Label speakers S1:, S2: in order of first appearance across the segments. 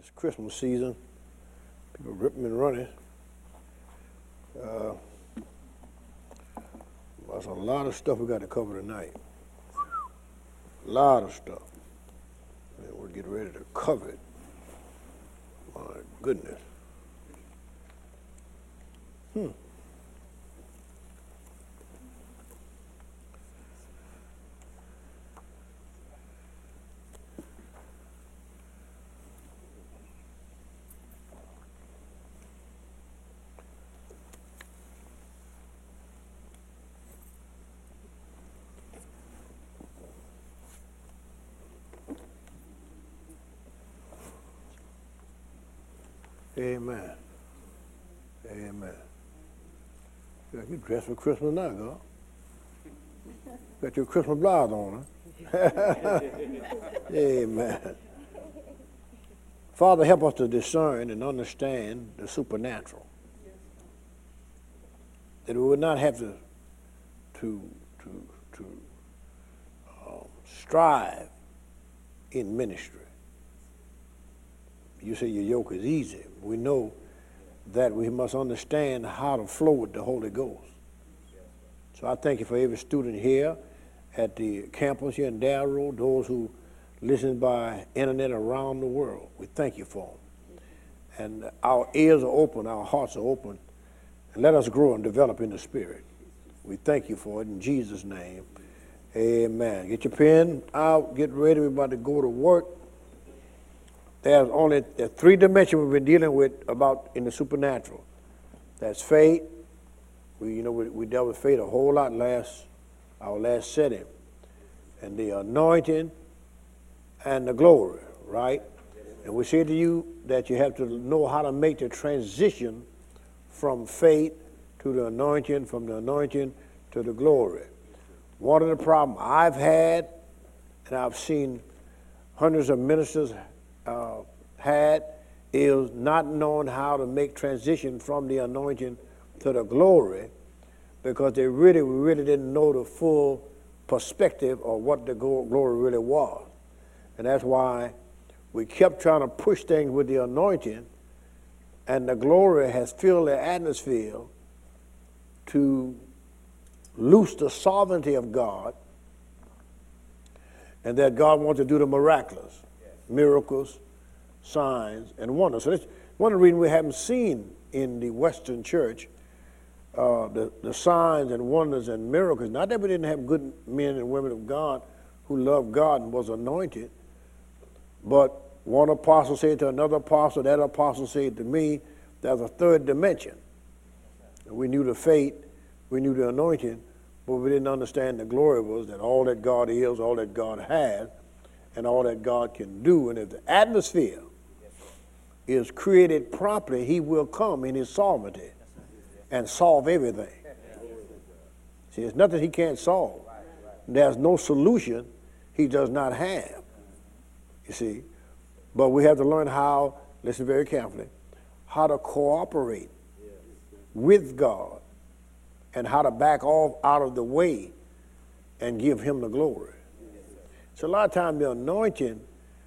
S1: It's Christmas season. People ripping and running. There's a lot of stuff we got to cover tonight. A lot of stuff. And we're getting ready to cover it. My goodness. Amen. Amen. You dressed for Christmas now, girl. Got your Christmas blouse on, huh? Amen. Father, help us to discern and understand the supernatural. That we would not have to strive in ministry. You say your yoke is easy. We know that we must understand how to flow with the Holy Ghost. So I thank you for every student here at the campus here in Darrow, those who listen by internet around the world. We thank you for them. And our ears are open, our hearts are open, and let us grow and develop in the Spirit. We thank you for it in Jesus' name. Amen. Get your pen out, get ready. We're about to go to work. There's only three dimensions we've been dealing with about in the supernatural. That's faith. We dealt with faith a whole lot our last setting. And the anointing and the glory, right? And we said to you that you have to know how to make the transition from faith to the anointing, from the anointing to the glory. One of the problems I've had, and I've seen hundreds of ministers had, is not knowing how to make transition from the anointing to the glory, because we really didn't know the full perspective of what the glory really was. And that's why we kept trying to push things with the anointing, and the glory has filled the atmosphere to loose the sovereignty of God, and that God wants to do the miraculous, miracles, signs, and wonders. So that's one of the reasons we haven't seen in the Western church the signs and wonders and miracles. Not that we didn't have good men and women of God who loved God and was anointed, but one apostle said to another apostle, that apostle said to me, there's a third dimension. And we knew the faith, we knew the anointing, but we didn't understand the glory was that all that God is, all that God has, and all that God can do. And if the atmosphere is created properly, he will come in his sovereignty and solve everything. See, there's nothing he can't solve. There's no solution he does not have, you see. But we have to learn how, listen very carefully, how to cooperate with God and how to back off out of the way and give him the glory. So a lot of times the anointing,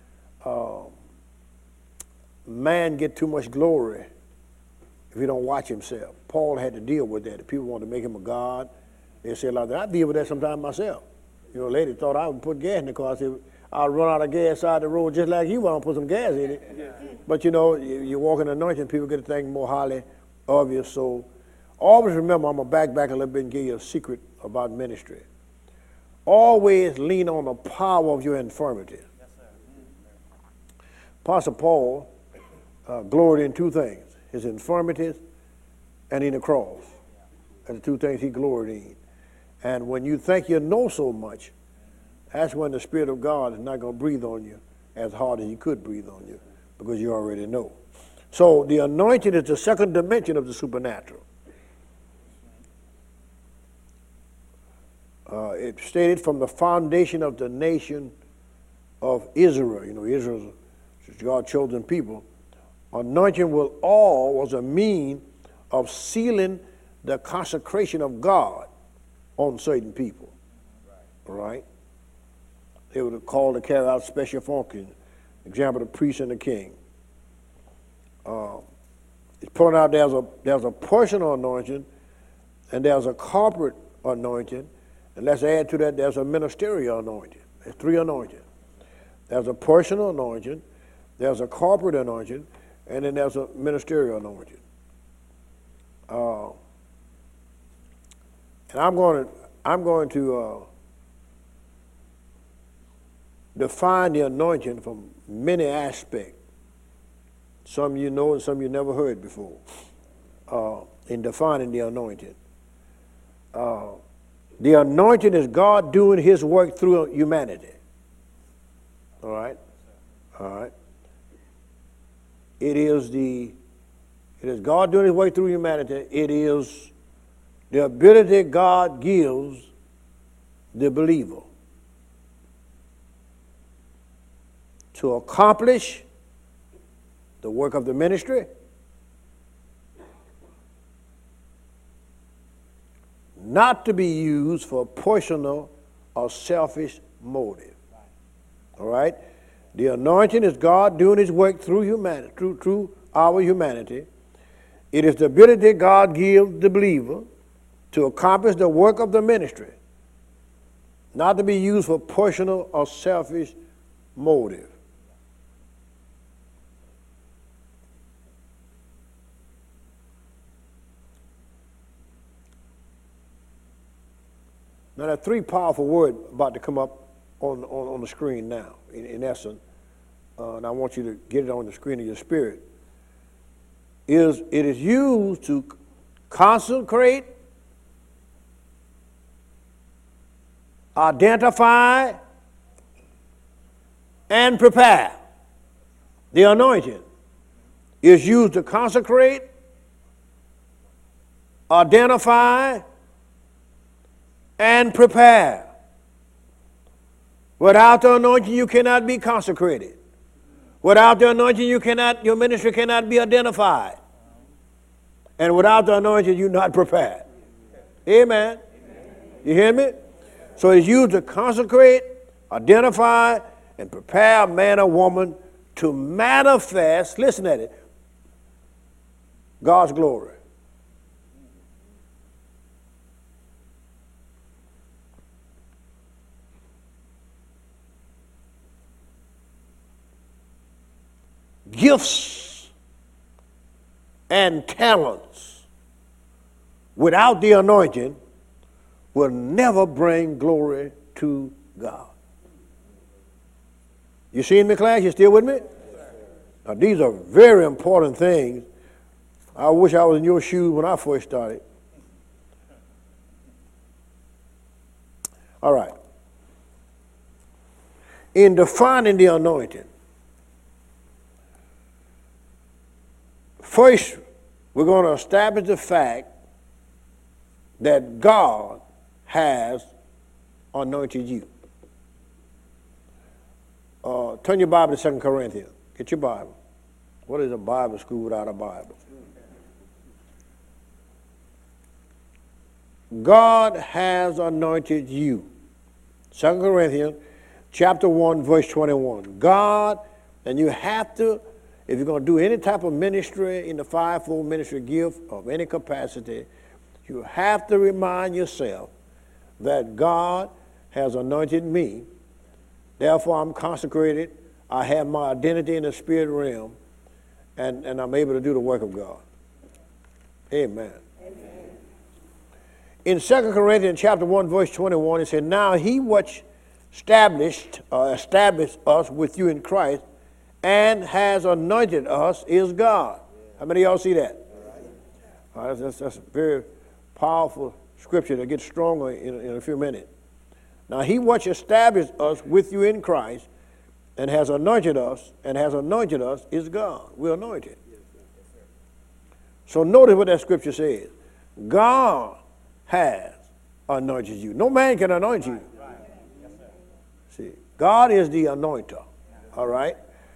S1: man get too much glory if he don't watch himself. Paul had to deal with that. If people want to make him a god, they say a lot of that. I deal with that sometimes myself. You know, a lady thought I would put gas in the car. I said, I'll run out of gas side the road just like you want to put some gas in it. Yeah. But you know, you walk in anointing, people get to think more highly of you. So always remember, I'm going to back a little bit and give you a secret about ministry. Always lean on the power of your infirmity. Yes, sir. Apostle Paul gloried in two things, his infirmities and in the cross. That's the two things he gloried in. And when you think you know so much, that's when the Spirit of God is not going to breathe on you as hard as he could breathe on you, because you already know. So the anointing is the second dimension of the supernatural. It stated from the foundation of the nation of Israel. You know, Israel is God's chosen people. Anointing with oil was a mean of sealing the consecration of God on certain people. Right? They were called to carry out special functions. Example, the priest and the king. It's pointed out there's a personal anointing and there's a corporate anointing. And let's add to that, there's a ministerial anointing. There's three anointings. There's a personal anointing, there's a corporate anointing, and then there's a ministerial anointing. And I'm going to define the anointing from many aspects. Some you know and some you never heard before in defining the anointing. The anointing is God doing his work through humanity. All right? All right. It is God doing his work through humanity. It is the ability God gives the believer to accomplish the work of the ministry, not to be used for personal or selfish motive. All right? The anointing is God doing his work through humanity, through our humanity. It is the ability God gives the believer to accomplish the work of the ministry, not to be used for personal or selfish motive. Now, there are three powerful words about to come up on the screen now, in essence, and I want you to get it on the screen of your spirit. It is used to consecrate, identify, and prepare. The anointing is used to consecrate, identify, and prepare. Without the anointing, you cannot be consecrated. Without the anointing, your ministry cannot be identified. And without the anointing, you're not prepared. Amen. You hear me? So it's used to consecrate, identify, and prepare a man or woman to manifest, listen at it, God's glory. Gifts and talents without the anointing will never bring glory to God. You seeing me, class? You still with me? Now, these are very important things. I wish I was in your shoes when I first started. All right. In defining the anointing, first, we're going to establish the fact that God has anointed you. Turn your Bible to 2 Corinthians. Get your Bible. What is a Bible school without a Bible? God has anointed you. 2 Corinthians chapter 1, verse 21. God, and you have to, if you're going to do any type of ministry in the fivefold ministry gift of any capacity, you have to remind yourself that God has anointed me. Therefore, I'm consecrated. I have my identity in the spirit realm, and I'm able to do the work of God. Amen. Amen. In 2 Corinthians chapter 1, verse 21, it said, now he which established us with you in Christ and has anointed us is God. How many of y'all see that? All right, that's a very powerful scripture that gets stronger in a few minutes. Now, he which established us with you in Christ and has anointed us is God. We're anointed. So notice what that scripture says. God has anointed you. No man can anoint you. See, God is the anointer. All right?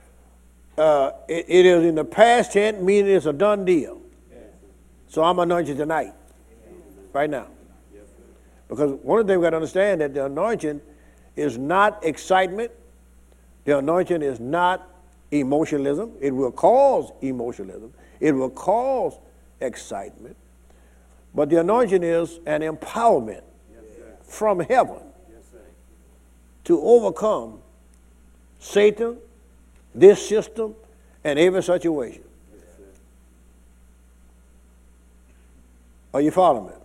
S1: It is in the past tense, meaning it's a done deal. So I'm anointed tonight, right now. Because one of the things we've got to understand that the anointing is not excitement. The anointing is not emotionalism. It will cause emotionalism. It will cause excitement. But the anointing is an empowerment from heaven to overcome Satan, this system, and every situation. Are you following me?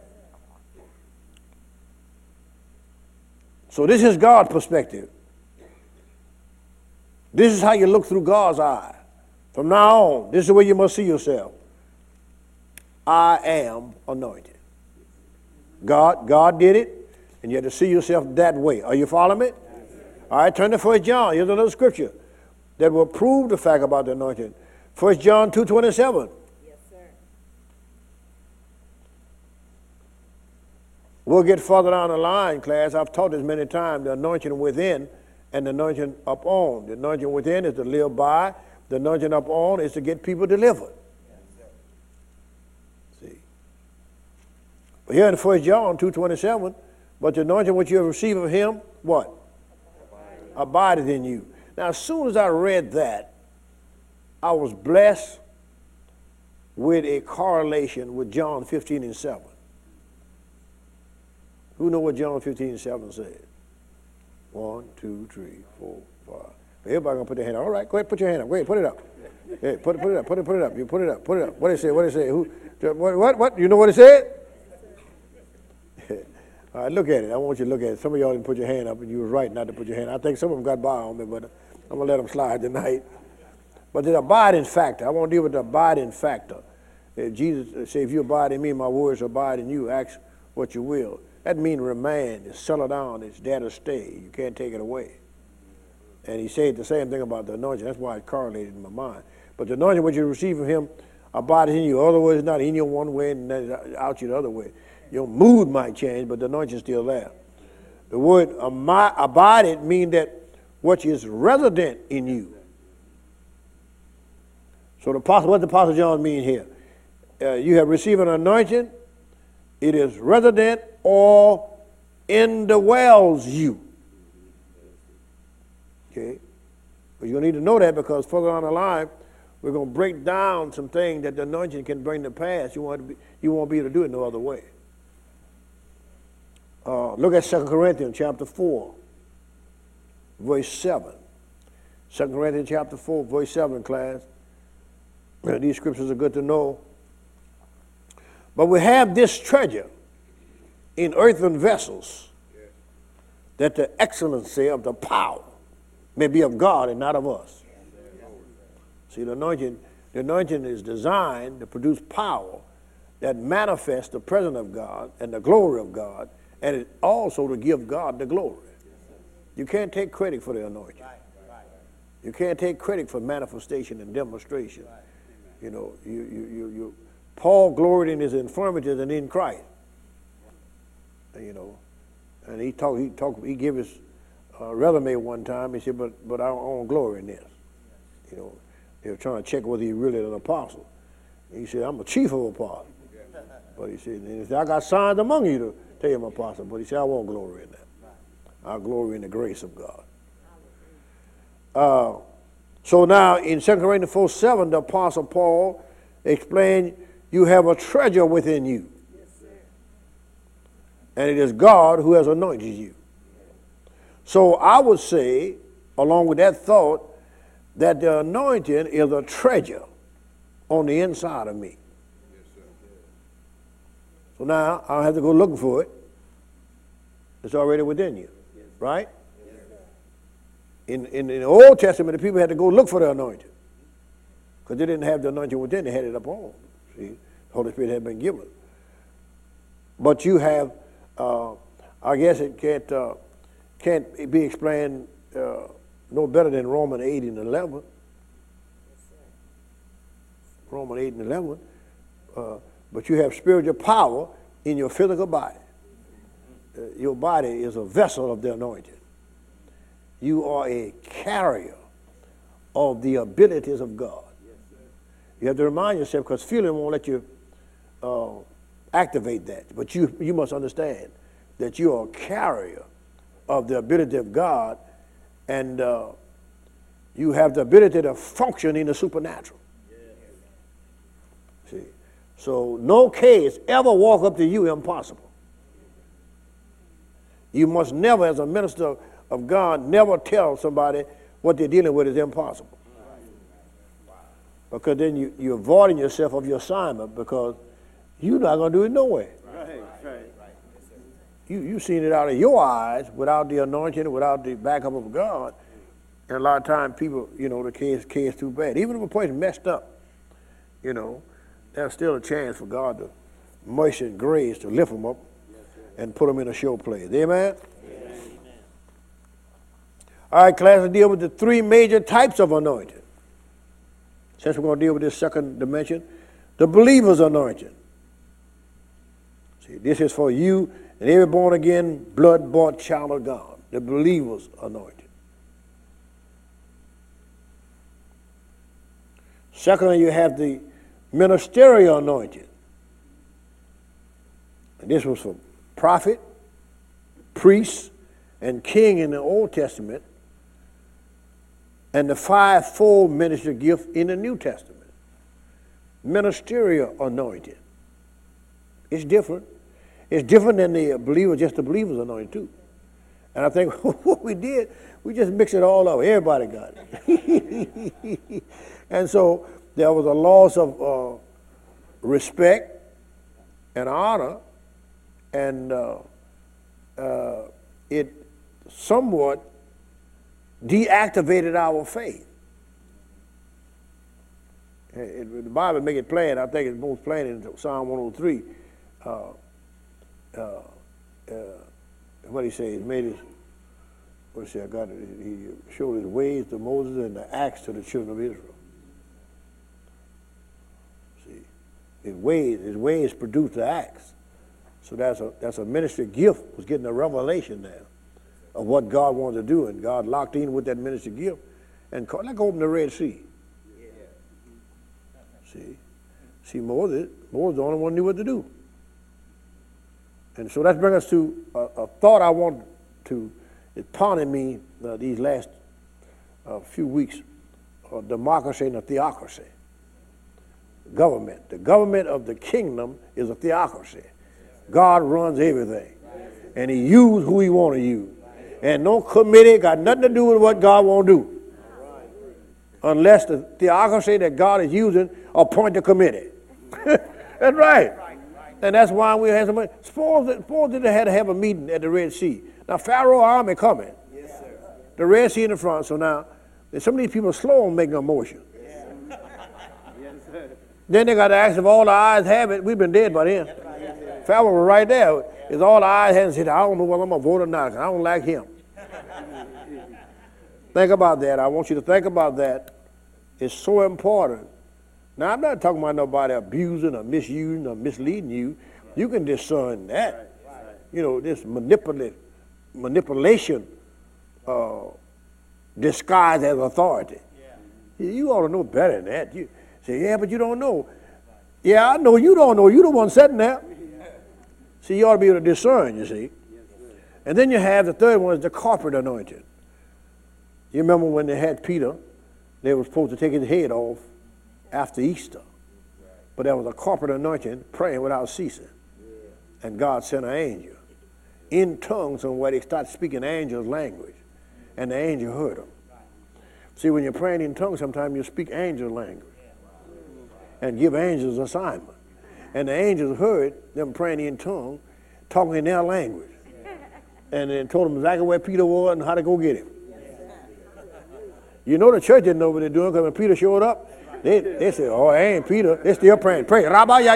S1: So this is God's perspective. This is how you look through God's eye. From now on, this is the way you must see yourself. I am anointed. God did it, and you have to see yourself that way. Are you following me? All right, turn to 1 John. Here's another scripture that will prove the fact about the anointing. 1 John 2:27.
S2: Yes, sir.
S1: We'll get further down the line, class. I've taught this many times, the anointing within and the anointing upon. The anointing within is to live by. The anointing upon is to get people delivered. See. But here in 1 John 2:27, but the anointing which you have received of him, what? Abideth in you. Now, as soon as I read that, I was blessed with a correlation with John 15:7. Who know what John 15:7 says? 1, 2, 3, 4, 5. Everybody gonna put their hand up. All right, go ahead, put your hand up. Go ahead, put it up. Yeah, put it up. Put it up. You put it up. Put it up. What did it say? What did it say? Who? What? You know what it said? All right, look at it. I want you to look at it. Some of y'all didn't put your hand up, and you were right not to put your hand up. I think some of them got by on me, but I'm going to let them slide tonight. But the abiding factor. I want to deal with the abiding factor. Jesus said, if you abide in me, my words abide in you. Ask what you will. That means remain. It's settle down. It's there to stay. You can't take it away. And he said the same thing about the anointing. That's why it correlated in my mind. But the anointing which you receive from him abides in you. Otherwise, it's not in you one way and then out you the other way. Your mood might change, but the anointing is still there. The word abided means that what is resident in you. So what the Apostle John mean here? You have received an anointing. It is resident or indwells you. Okay? But you're going to need to know that because further on the line, we're going to break down some things that the anointing can bring to pass. You won't be able to do it no other way. Look at 2 Corinthians chapter 4, verse 7. 2 Corinthians chapter 4, verse 7, class. These scriptures are good to know. But we have this treasure in earthen vessels, that the excellency of the power may be of God and not of us. See, the anointing is designed to produce power that manifests the presence of God and the glory of God, and it also to give God the glory. You can't take credit for the anointing. You can't take credit for manifestation and demonstration. You know, Paul gloried in his infirmities and in Christ. You know, and he gave his resume one time. He said, but I don't glory in this. You know, they were trying to check whether he really an apostle. And he said, I'm a chief of apostles. But he said, I got signs among you to tell you I'm an apostle. But he said, I won't glory in that. I'll glory in the grace of God. So now in 2 Corinthians 4:7, the Apostle Paul explained, you have a treasure within you. And it is God who has anointed you. So I would say, along with that thought, that the anointing is a treasure on the inside of me. So now I don't have to go looking for it. It's already within you, right? In the Old Testament, the people had to go look for the anointing because they didn't have the anointing within; they had it upon. See, the Holy Spirit had been given. But you have, I guess it can't be explained no better than Romans 8 and 11. Romans 8 and 11. But you have spiritual power in your physical body. Your body is a vessel of the anointing. You are a carrier of the abilities of God. You have to remind yourself, because feeling won't let you activate that. But you must understand that you are a carrier of the ability of God, and You have the ability to function in the supernatural. See? So no case ever walk up to you impossible. You must never, as a minister of God, never tell somebody what they're dealing with is impossible. Because then you're avoiding yourself of your assignment because you're not going to do it no way. You've seen it out of your eyes without the anointing, without the backup of God. And a lot of times people, the case is too bad. Even if a person messed up, there's still a chance for God to mercy and grace to lift them up and put them in a show place. Amen? Amen. All right, class, let's deal with the three major types of anointing. Since we're going to deal with this second dimension, the believer's anointing. See, this is for you and every born-again, blood-bought child of God, the believer's anointing. Secondly, you have the ministerial anointing. And this was for prophet, priest, and king in the Old Testament, and the fivefold ministry gift in the New Testament. Ministerial anointing. It's different. It's different than the believer, just the believer's anointing too. And I think what we did, we just mixed it all up. Everybody got it. And so there was a loss of respect and honor, and it somewhat deactivated our faith. The Bible make it plain. I think it's most plain in Psalm 103. What he say? He made his. What he say? I got it. He showed his ways to Moses and the acts to the children of Israel. See, his ways produced the acts. So that's a ministry gift. Was getting a revelation there of what God wanted to do, and God locked in with that ministry gift, and like open the Red Sea. See, Moses the only one who knew what to do. And so that brings us to a thought I want to, it's pounding me these last few weeks, democracy and a theocracy. Government. The government of the kingdom is a theocracy. God runs everything. And he uses who he want to use. And no committee got nothing to do with what God won't do. Unless the theocracy that God is using appoint the committee. That's right. And that's why we had so much. Suppose that they had to have a meeting at the Red Sea. Now, Pharaoh army coming. Yes, sir. The Red Sea in the front. So now, some of these people are slow on making a motion. Yeah. Yes, sir. Then they got to ask if all the eyes have it. We've been dead by then. Right. Pharaoh was right there. If all the eyes hadn't said, I don't know whether I'm going to vote or not. I don't like him. Think about that. I want you to think about that. It's so important. Now, I'm not talking about nobody abusing or misusing or misleading you. You can discern that. This manipulation disguised as authority. You ought to know better than that. You say, yeah, but you don't know. Yeah, I know you don't know. You're the one sitting there. See, you ought to be able to discern, you see. And then you have the third one is the corporate anointing. You remember when they had Peter, they were supposed to take his head off after Easter. But there was a corporate anointing, praying without ceasing. And God sent an angel in tongues, and where they started speaking angels' language. And the angel heard them. See, when you're praying in tongues, sometimes you speak angel language and give angels assignment. And the angels heard them praying in tongues, talking in their language. And then told them exactly where Peter was and how to go get him. You know the church didn't know what they're doing, because when Peter showed up, they said, oh, it ain't Peter. They're still praying. Pray. Rabba, ya.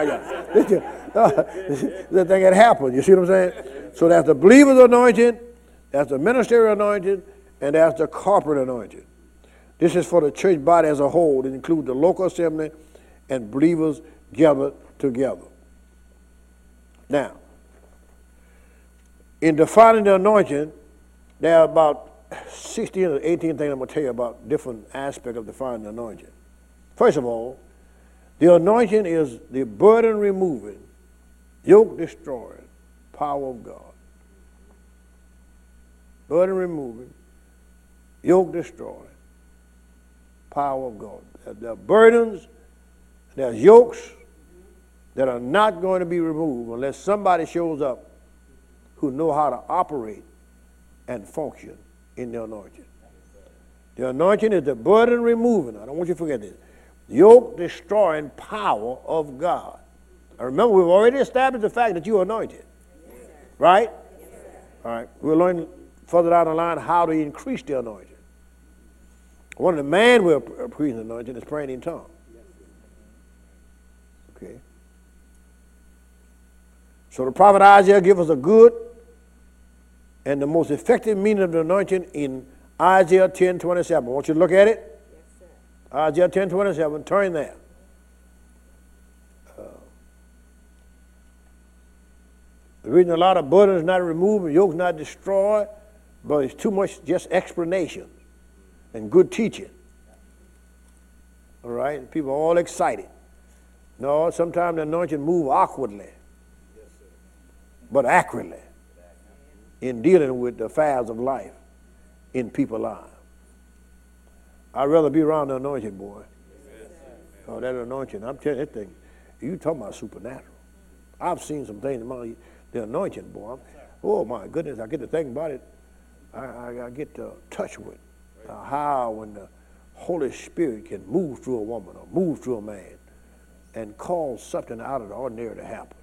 S1: The thing had happened. You see what I'm saying? So that's the believer's anointing, that's the ministerial anointing, and that's the corporate anointing. This is for the church body as a whole. It includes the local assembly and believers gathered together. Now, in defining the anointing, there are about 16 or 18 things I'm going to tell you about different aspects of defining the anointing. First of all, the anointing is the burden removing, yoke destroying power of God. Burden removing, yoke destroying power of God. There are burdens, there's yokes that are not going to be removed unless somebody shows up who know how to operate and function in the anointing. The anointing is the burden removing. I don't want you to forget this. Yoke destroying power of God. Now remember, we've already established the fact that you're anointed. Right? All right. We'll learn further down the line how to increase the anointing. One of the man we're increasing the anointing is praying in tongues. Okay. So the prophet Isaiah gives us a good and the most effective meaning of the anointing in Isaiah 10:27. I want you to look at it. Yes, sir. Isaiah 10:27. Turn there. The reason a lot of burdens not removed and yokes not destroyed, but it's too much just explanation and good teaching. All right? And people are all excited. No, sometimes the anointing move awkwardly, but accurately in dealing with the affairs of life in people's lives. I'd rather be around the anointing, boy. Oh, that anointing, I'm telling you that thing, you talking about supernatural. I've seen some things about the anointing, boy. Oh, my goodness, I get to think about it. I get to touch with how when the Holy Spirit can move through a woman or move through a man and cause something out of the ordinary to happen.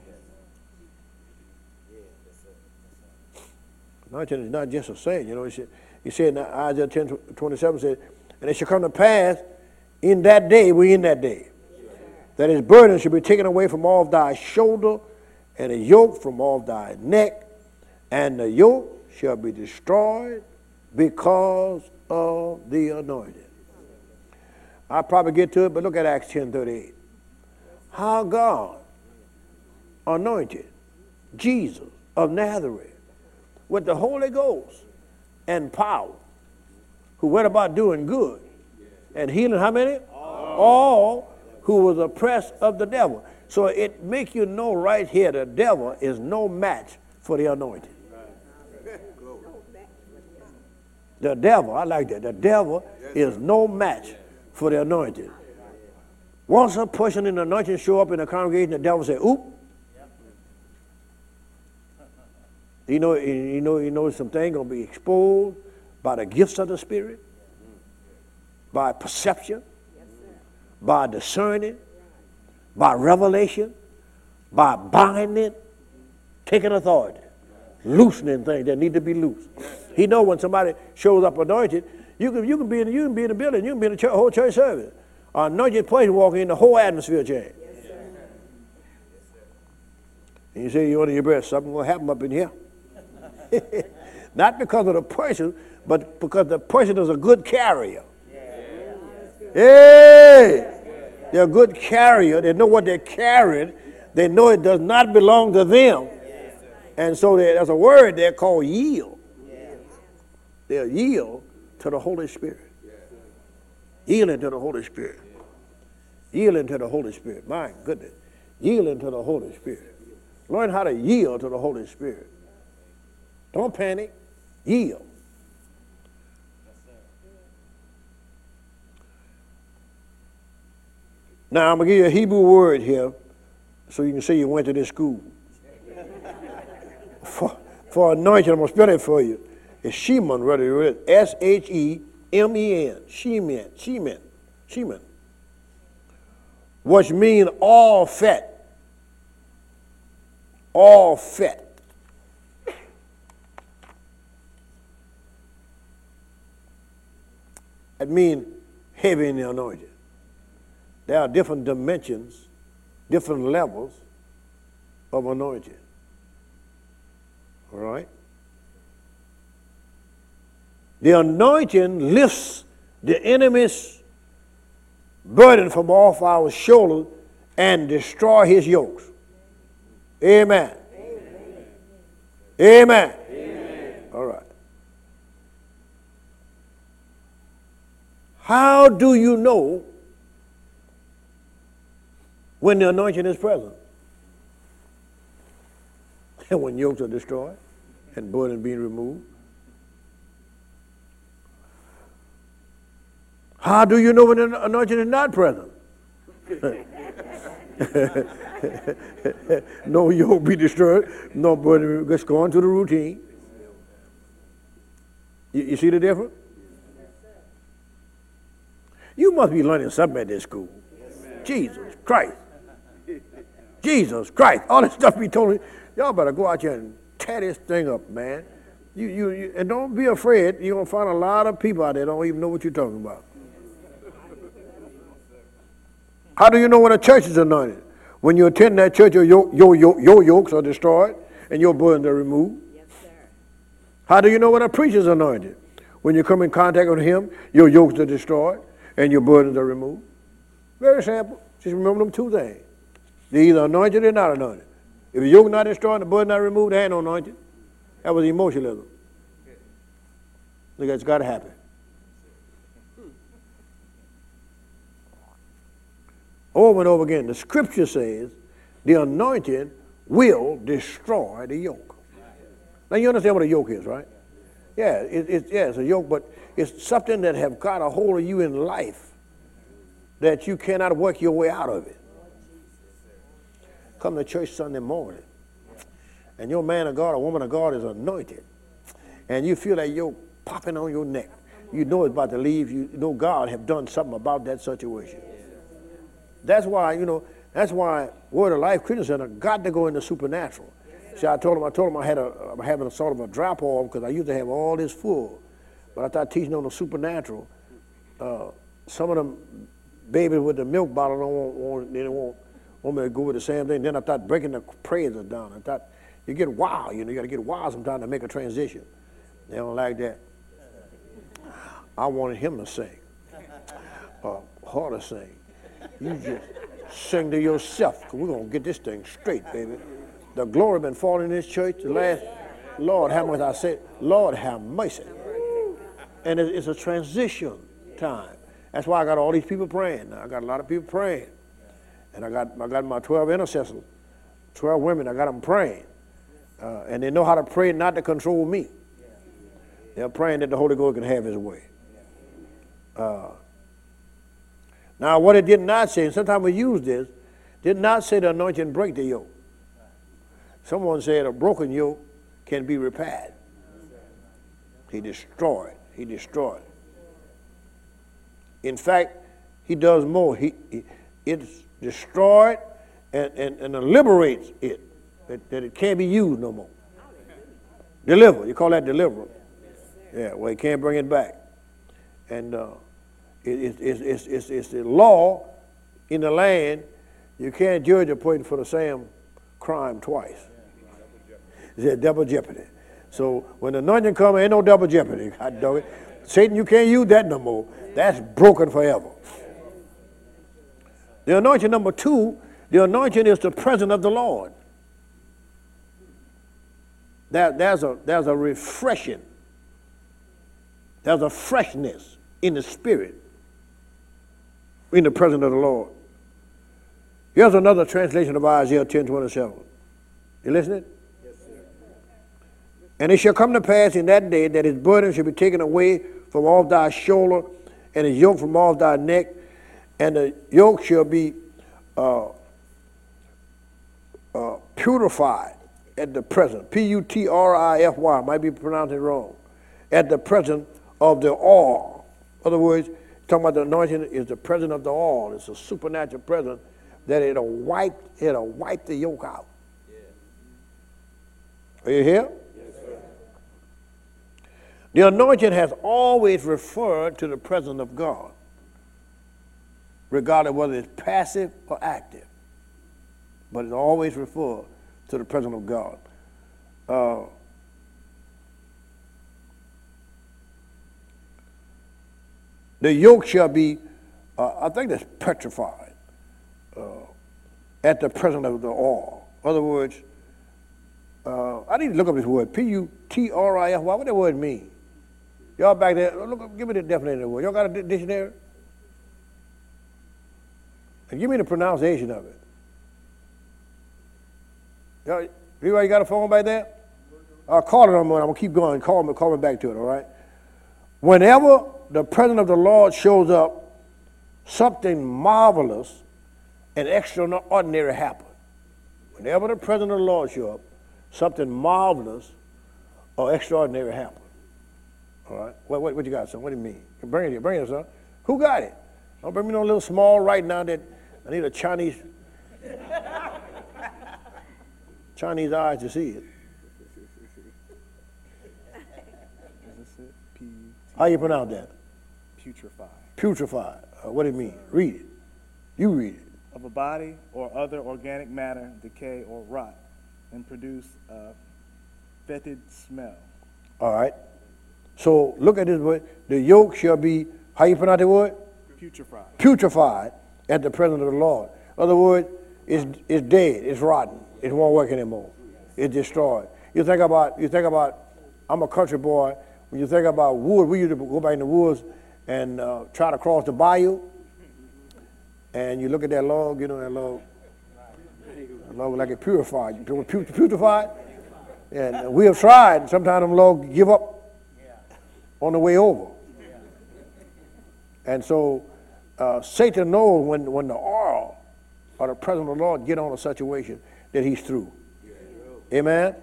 S1: Anointing is not just a saying, you know. He said in Isaiah 10:27 said, and it shall come to pass in that day, we in that day, that his burden shall be taken away from off thy shoulder, and a yoke from off thy neck, and the yoke shall be destroyed because of the anointing. I'll probably get to it, but look at Acts 10:38. How God anointed Jesus of Nazareth with the Holy Ghost and power, who went about doing good and healing how many? All who was oppressed of the devil. So it makes you know right here the devil is no match for the anointing. The devil, I like that. The devil is no match for the anointing. Once a person in the anointing show up in the congregation, the devil say, oop. You know some things going to be exposed by the gifts of the Spirit, by perception, by discerning, by revelation, by binding, taking authority, loosening things that need to be loosed. He know when somebody shows up anointed, you can be in the building, you can be in the whole church service. An anointed place walking in, the whole atmosphere change. And you say, you're under your breath, something will happen up in here. Not because of the person, but because the person is a good carrier. Hey! They're a good carrier. They know what they're carrying. They know it does not belong to them. And so there's a word there called yield. They'll yield to the Holy Spirit. Yielding to the Holy Spirit. Yielding to the Holy Spirit. My goodness. Yielding to the Holy Spirit. Learn how to yield to the Holy Spirit. Don't panic. Yield. Now, I'm going to give you a Hebrew word here so you can say you went to this school. For anointing, I'm going to spell it for you. It's Shemin, rather. S-H-E-M-E-N. Shemin. Which means all fat. All fat. That means heavy in the anointing. There are different dimensions, different levels of anointing. All right? The anointing lifts the enemy's burden from off our shoulders and destroy his yokes. Amen. Amen. Amen. All right. How do you know when the anointing is present? And when yokes are destroyed and burden being removed? How do you know when the anointing is not present? No yoke be destroyed. No burden. Just go on to the routine. You see the difference? You must be learning something at this school. Jesus Christ. Jesus Christ. All this stuff be told. Y'all better go out here and tear this thing up, man. And don't be afraid. You're going to find a lot of people out there that don't even know what you're talking about. How do you know when a church is anointed? When you attend that church, your yokes are destroyed and your burdens are removed. Yes, sir. How do you know when a preacher is anointed? When you come in contact with him, your yokes are destroyed and your burdens are removed. Very simple. Just remember them two things. They're either anointed or not anointed. If the yoke not destroyed and the burden not removed, they ain't no anointed. That was emotionalism. Look, it's got to happen. Over and over again, the scripture says the anointing will destroy the yoke. Now you understand what a yoke is, right? Yeah, it's a yoke, but it's something that have got a hold of you in life that you cannot work your way out of it. Come to church Sunday morning, and your man of God or woman of God is anointed, and you feel that yoke popping on your neck. You know it's about to leave. You know God have done something about that situation. That's why, Word of Life Christian Center got to go into supernatural. See, I told him I'm having a sort of a drop off because I used to have all this full. But I started teaching on the supernatural. Some of them babies with the milk bottle don't want me to go with the same thing. Then I started breaking the praises down. I thought, you get wild, you got to get wild sometimes to make a transition. They don't like that. I wanted him to sing, her to sing. You just sing to yourself, because we're going to get this thing straight, baby. The glory been falling in this church. The last, Lord have mercy, I said, Lord have mercy. And it's a transition time. That's why I got all these people praying. Now, I got a lot of people praying. And I got my 12 intercessors, 12 women, I got them praying. And they know how to pray not to control me. They're praying that the Holy Ghost can have his way. Now, what it did not say, and sometimes we use this, did not say the anointing break the yoke. Someone said a broken yoke can be repaired. He destroyed. In fact, he does more. It's destroyed and liberates it, that it can't be used no more. Deliver. You call that deliverance. Yeah, well, he can't bring it back. And it's the law in the land. You can't judge a person for the same crime twice. It's double jeopardy. So when the anointing comes, ain't no double jeopardy. God dog it. Satan, you can't use that no more. That's broken forever. The anointing number 2, the anointing is the presence of the Lord. There's a refreshing. There's a freshness in the spirit in the presence of the Lord. Here's another translation of Isaiah 10:27. You listening? Yes, sir. And it shall come to pass in that day that his burden shall be taken away from off thy shoulder, and his yoke from off thy neck, and the yoke shall be purified at the present. P-U-T-R-I-F-Y. Might be pronouncing it wrong. At the presence of the all. In other words, talking about the anointing is the presence of the all. It's a supernatural presence that it'll wipe the yoke out. Yeah. Are you here? Yes, sir. The anointing has always referred to the presence of God, regardless of whether it's passive or active. But it always refers to the presence of God. The yoke shall be, I think that's petrified, at the presence of the all. In other words, I need to look up this word, P-U-T-R-I-F-Y. What that word mean? Y'all back there, give me the definition of the word. Y'all got a dictionary? And give me the pronunciation of it. Y'all, everybody got a phone back there? I'll call it on one. I'm going to keep going. Call me back to it, all right? Whenever the presence of the Lord shows up, something marvelous and extraordinary happens. Whenever the presence of the Lord shows up, something marvelous or extraordinary happens. All right? What you got, son? What do you mean? Bring it here. Bring it, son. Who got it? Don't bring me no little small right now that I need a Chinese eyes to see it. How you pronounce that?
S2: Putrefied.
S1: Putrefied. What do you mean? Read it. You read it.
S2: Of a body or other organic matter decay or rot and produce a fetid smell.
S1: All right. So look at this word. The yoke shall be, how you pronounce the word?
S2: Putrefied.
S1: Putrefied at the presence of the Lord. In other words, it's dead. It's rotten. It won't work anymore. It's destroyed. You think about, I'm a country boy. When you think about wood, we used to go back in the woods and try to cross the bayou. And you look at that log, you know, that log like it purified. Putrefied. And we have tried. Sometimes them logs give up on the way over. And so Satan knows when the oil or the presence of the Lord get on a situation that he's through. Amen?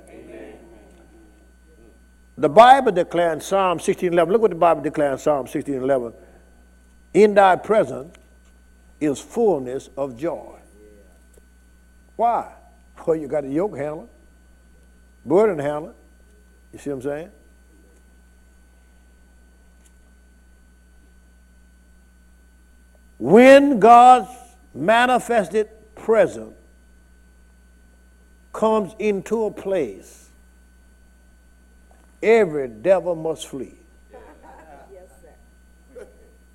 S1: The Bible declares in Psalm 16:11. Look what the Bible declares in Psalm 16:11. In thy presence is fullness of joy. Why? Well, you got a yoke handler, burden handler. You see what I'm saying? When God's manifested presence comes into a place, every devil must flee.
S3: Yes, sir.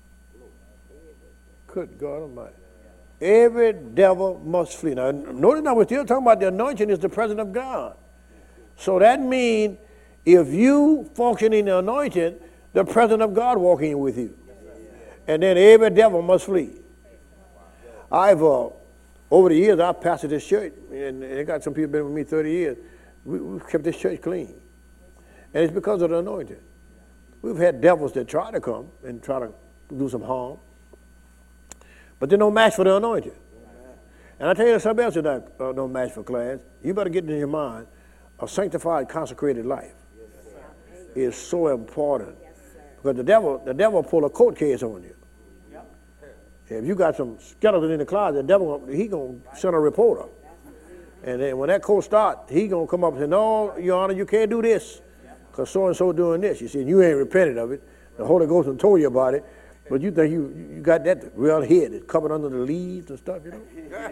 S1: Good God Almighty. Every devil must flee. Now, notice now we're still talking about the anointing is the presence of God. So that means if you function in the anointing, the presence of God walking with you. And then every devil must flee. I've, over the years, I've pastored this church, and I got some people been with me 30 years. We've kept this church clean. And it's because of the anointing. We've had devils that try to come and try to do some harm. But they're no match for the anointing. And I tell you something else that's no match for class. You better get in your mind, a sanctified, consecrated life is so important. Because the devil pull a court case on you. If you got some skeleton in the closet, the devil, he going to send a reporter. And then when that court starts, he going to come up and say, no, Your Honor, you can't do this. Because so-and-so doing this. You see, you ain't repented of it. The Holy Ghost and told you about it. But you think you got that real head that's covered under the leaves and stuff, you know?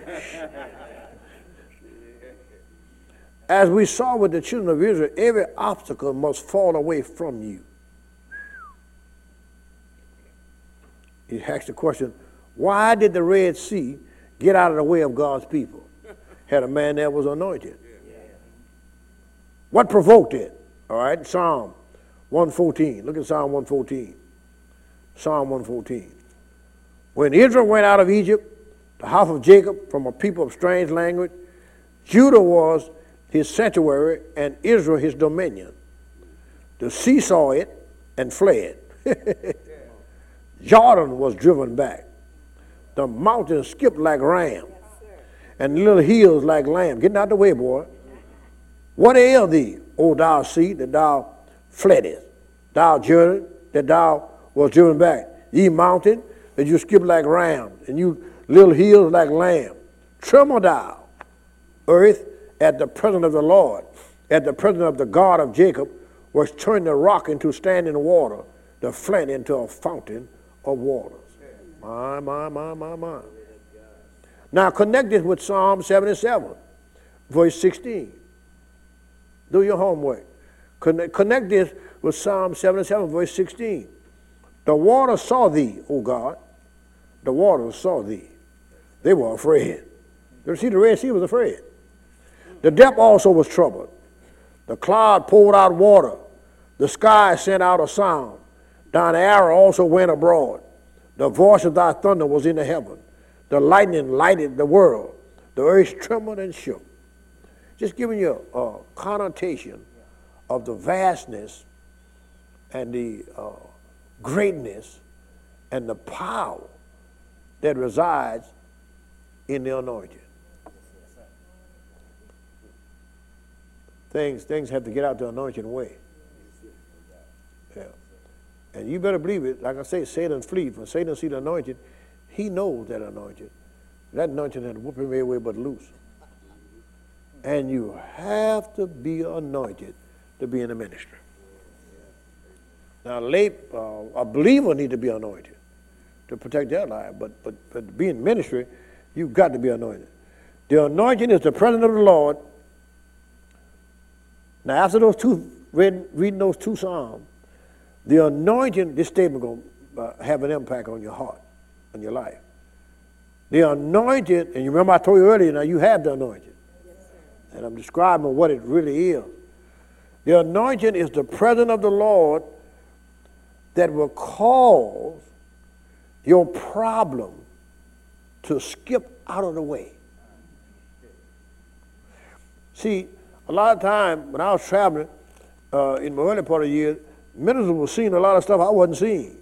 S1: As we saw with the children of Israel, every obstacle must fall away from you. He asked the question, why did the Red Sea get out of the way of God's people? Had a man that was anointed. What provoked it? All right, Psalm 114. Look at Psalm 114. Psalm 114. When Israel went out of Egypt, the house of Jacob, from a people of strange language, Judah was his sanctuary and Israel his dominion. The sea saw it and fled. Jordan was driven back. The mountains skipped like rams, and the little hills like lambs. Getting out the way, boy. What ailed thee, O thou sea, that thou fleddest? Thou Jordan, that thou was driven back. Ye mountain, that you skipped like rams, and you little hills like lambs. Tremble thou, earth, at the presence of the Lord, at the presence of the God of Jacob, which turned the rock into standing water, the flint into a fountain of waters. My. Now connect this with Psalm 77, verse 16. Do your homework. Connect this with Psalm 77, verse 16. The waters saw thee, O God. The waters saw thee. They were afraid. You see, the Red Sea was afraid. The depth also was troubled. The cloud poured out water. The sky sent out a sound. Thine arrow also went abroad. The voice of thy thunder was in the heaven. The lightning lighted the world. The earth trembled and shook. Just giving you a connotation of the vastness and the greatness and the power that resides in the anointing. Things have to get out the anointing way. Yeah. And you better believe it. Like I say, Satan flees. When Satan sees the anointing, he knows that anointing. That anointing had to whoop him everywhere but loose. And you have to be anointed to be in the ministry. Now, a believer need to be anointed to protect their life, but to be in ministry, you've got to be anointed. The anointing is the presence of the Lord. Now, after those two, reading those two Psalms, the anointing, this statement going to have an impact on your heart, on your life. The anointed, and you remember I told you earlier, now you have the anointing. And I'm describing what it really is. The anointing is the presence of the Lord that will cause your problem to skip out of the way. See, a lot of time when I was traveling in my early part of the year, ministers were seeing a lot of stuff I wasn't seeing.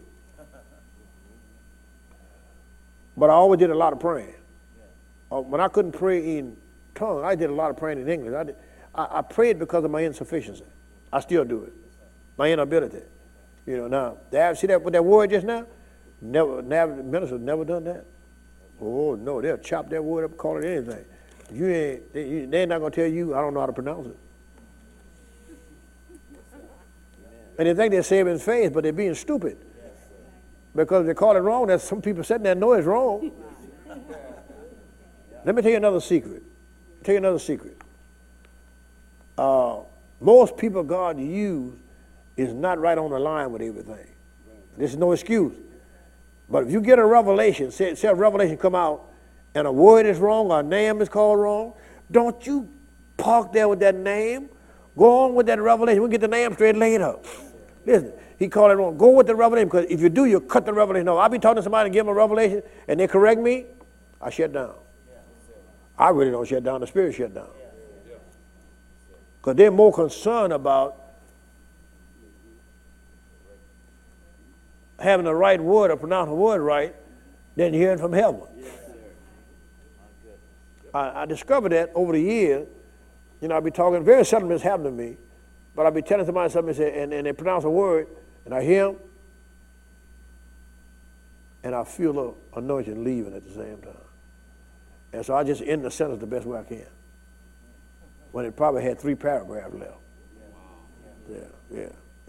S1: But I always did a lot of praying. When I couldn't pray in tongues, I did a lot of praying in English. I prayed because of my insufficiency. I still do it. My inability. You know, now, see that with that word just now? Ministers never done that. Oh, no, they'll chop that word up, call it anything. They're not going to tell you, I don't know how to pronounce it. And they think they're saving faith, but they're being stupid. Because if they call it wrong, there's some people sitting there know it's wrong. Let me tell you another secret. Most people God used is not right on the line with everything. There's no excuse. But if you get a revelation, say a revelation come out, and a word is wrong, or a name is called wrong, don't you park there with that name. Go on with that revelation. We'll get the name straight later. Listen, he called it wrong. Go with the revelation, because if you do, you'll cut the revelation off. I'll be talking to somebody and give them a revelation, and they correct me, I shut down. I really don't shut down. The Spirit shut down. Because they're more concerned about having the right word or pronouncing the word right than hearing from heaven. I discovered that over the years. You know, I'll be talking, very seldom this happened to me, but I'll be telling somebody something and they pronounce a word, and I hear them, and I feel the anointing leaving at the same time. And so I just end the sentence the best way I can, when it probably had 3 paragraphs left. Yeah.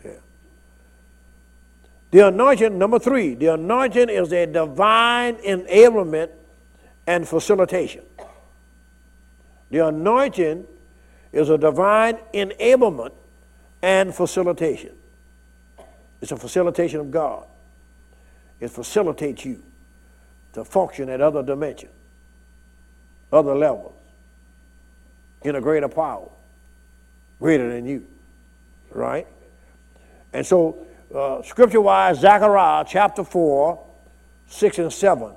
S1: The anointing, number 3, the anointing is a divine enablement and facilitation. The anointing is a divine enablement and facilitation. It's a facilitation of God. It facilitates you to function at other dimensions, other levels, in a greater power, greater than you, right? And so, scripture-wise, Zechariah chapter 4, 6 and 7.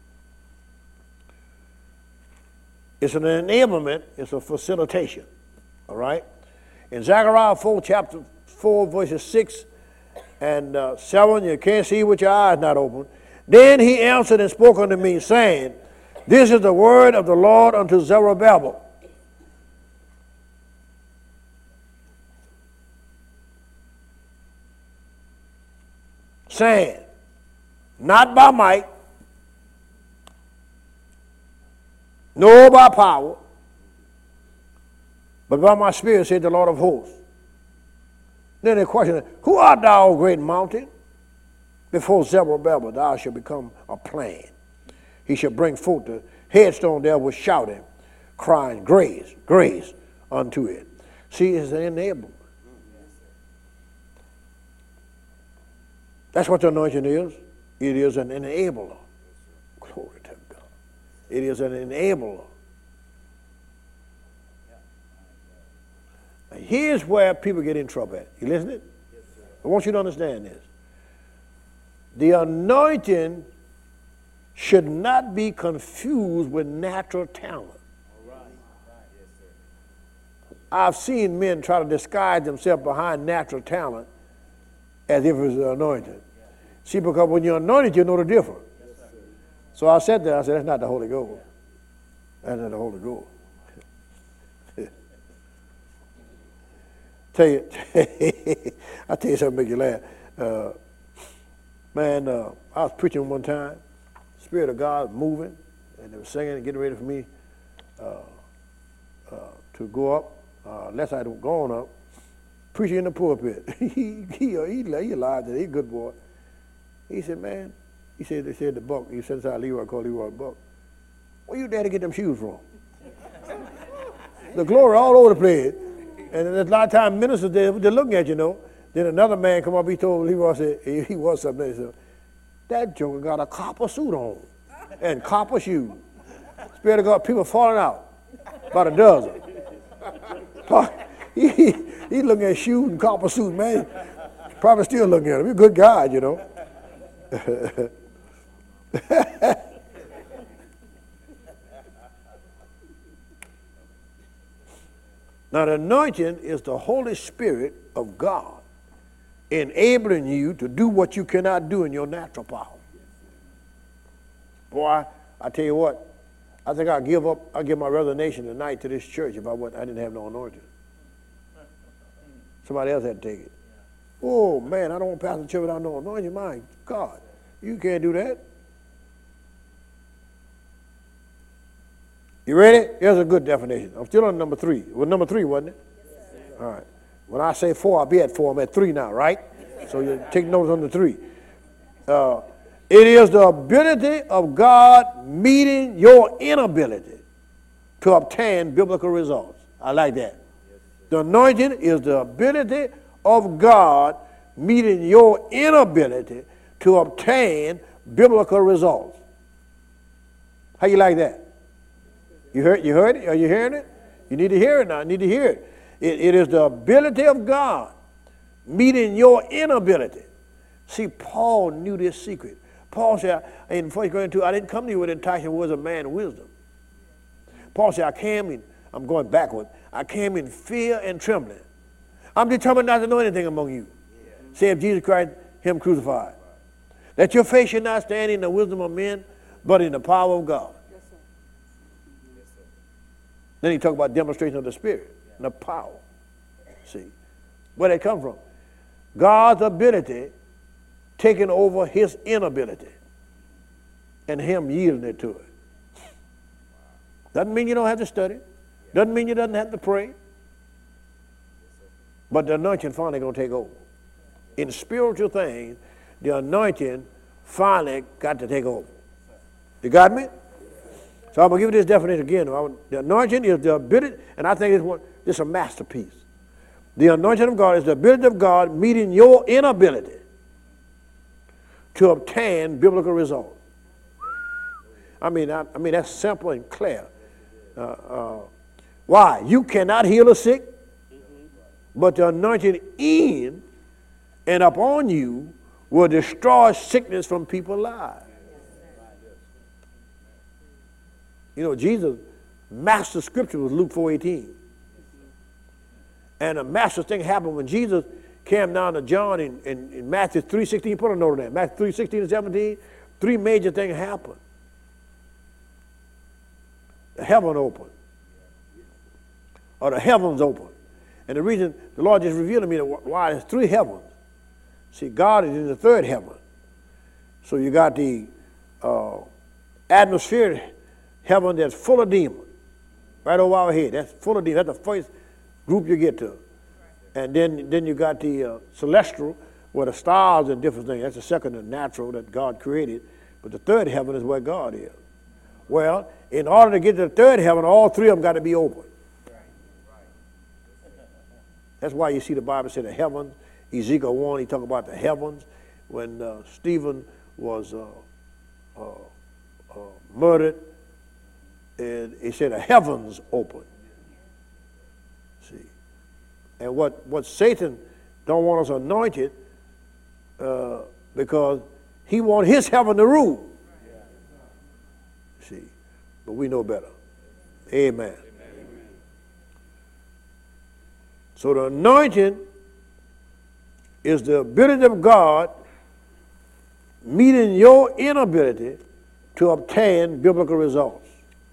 S1: It's an enablement, it's a facilitation, all right? In Zechariah 4, chapter 4, verses 6 and 7, you can't see with your eyes not open. Then he answered and spoke unto me, saying, this is the word of the Lord unto Zerubbabel. Saying, not by might, nor by power, but by my Spirit, said the Lord of hosts. Then the question is, who art thou, O great mountain? Before Zerubbabel thou shalt become a plain. He shall bring forth the headstone there with shouting, crying, grace, grace unto it. See, it's an enablement. That's what the anointing is. It is an enabler. Glory to God. It is an enabler. Now, here's where people get in trouble at. You listening? Yes, sir. I want you to understand this. The anointing should not be confused with natural talent. All right. Yes, sir. I've seen men try to disguise themselves behind natural talent as if it was the anointing. See, because when you're anointed, you know the difference. So I said that. I said, that's not the Holy Ghost. That's not the Holy Ghost. I tell you something to make you laugh. Man, I was preaching one time. Spirit of God moving, and they were singing and getting ready for me to go up. Unless I'd gone up, preaching in the pulpit. he lied to. He's a good boy. He said, man, they said the Buck. He said, that's how Leroy called Leroy Buck. Where you dad to get them shoes from? The glory all over the place. And there's a lot of times ministers, they're looking at you, know. Then another man come up, he told Leroy, said, he was something. He said, that joker got a copper suit on and copper shoes. Spirit of God, people falling out, about a dozen. He looking at shoes and copper suit, man. Probably still looking at him. He's a good guy, you know. Now, the anointing is the Holy Spirit of God enabling you to do what you cannot do in your natural power. Boy, I tell you what, I think I'll give my resignation tonight to this church if I didn't have no anointing. Somebody else had to take it. Oh, man, I don't want to pastor the church without no anointing. My God, you can't do that. You ready? Here's a good definition. I'm still on number 3. It was number 3, wasn't it? Yes, sir. All right. When I say 4, I'll be at 4. I'm at 3 now, right? So you take notes on the 3. It is the ability of God meeting your inability to obtain biblical results. I like that. The anointing is the ability of God meeting your inability to obtain biblical results. How you like that? You heard it? Are you hearing it? You need to hear it now. You need to hear it. It is the ability of God meeting your inability. See, Paul knew this secret. Paul said in 1 Corinthians 2, I didn't come to you with enticing words of man and wisdom. Paul said, I'm going backward. I came in fear and trembling. I'm determined not to know anything among you, save Jesus Christ, him crucified. That your faith should not stand in the wisdom of men, but in the power of God. Then he talked about demonstration of the Spirit and the power. See, where did it come from? God's ability taking over his inability and him yielding it to it. Doesn't mean you don't have to study. Doesn't mean you doesn't have to pray. But the anointing finally going to take over. In spiritual things, the anointing finally got to take over. You got me? So I'm going to give you this definition again. The anointing is the ability, and I think it's a masterpiece. The anointing of God is the ability of God meeting your inability to obtain biblical results. I mean that's simple and clear. Why? You cannot heal the sick, but the anointing in and upon you will destroy sickness from people's lives. You know, Jesus' master scripture was Luke 4:18. And a master thing happened when Jesus came down to John in Matthew 3:16. Put a note on that. Matthew 3:16 and 17. 3 major things happened. The heaven opened. Or the heavens opened. And the reason the Lord just revealed to me why there's 3 heavens. See, God is in the 3rd heaven. So you got the atmosphere heaven that's full of demons. Right over our head. That's full of demons. That's the first group you get to. And then you got the celestial, where the stars and different things. That's the second, the natural that God created. But the 3rd heaven is where God is. Well, in order to get to the 3rd heaven, all 3 of them got to be open. That's why you see the Bible say the heavens. Ezekiel 1, he talked about the heavens. When Stephen was murdered, and he said the heavens open. See, and what Satan don't want us anointed because he wants his heaven to rule. See, but we know better. Amen. So the anointing is the ability of God meeting your inability to obtain biblical results.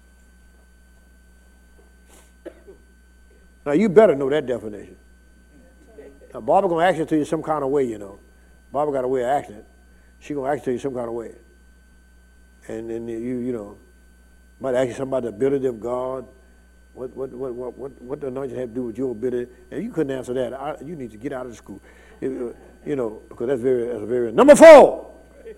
S1: Now, you better know that definition. Now, Barbara going to ask it to you some kind of way, you know. Barbara got a way of asking it. She going to ask it to you some kind of way. And then you know, might ask you something about the ability of God. What the anointing have to do with your ability? And you couldn't answer that. You need to get out of the school. You know, because that's very. Number 4.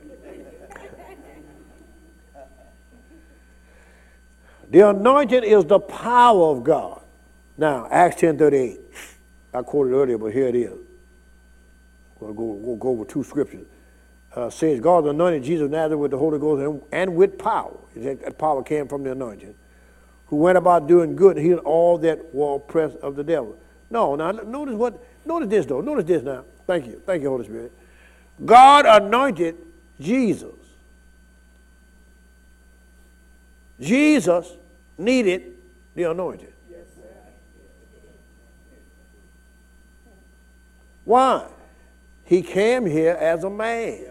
S1: The anointing is the power of God. Now, Acts 10:38. I quoted earlier, but here it is. We'll go over 2 scriptures. Says, God anointed Jesus of Nazareth with the Holy Ghost and with power. That power came from the anointing. Who went about doing good and healed all that were oppressed of the devil. No, now notice this though. Notice this now. Thank you, Holy Spirit. God anointed Jesus. Jesus needed the anointing. Why? He came here as a man.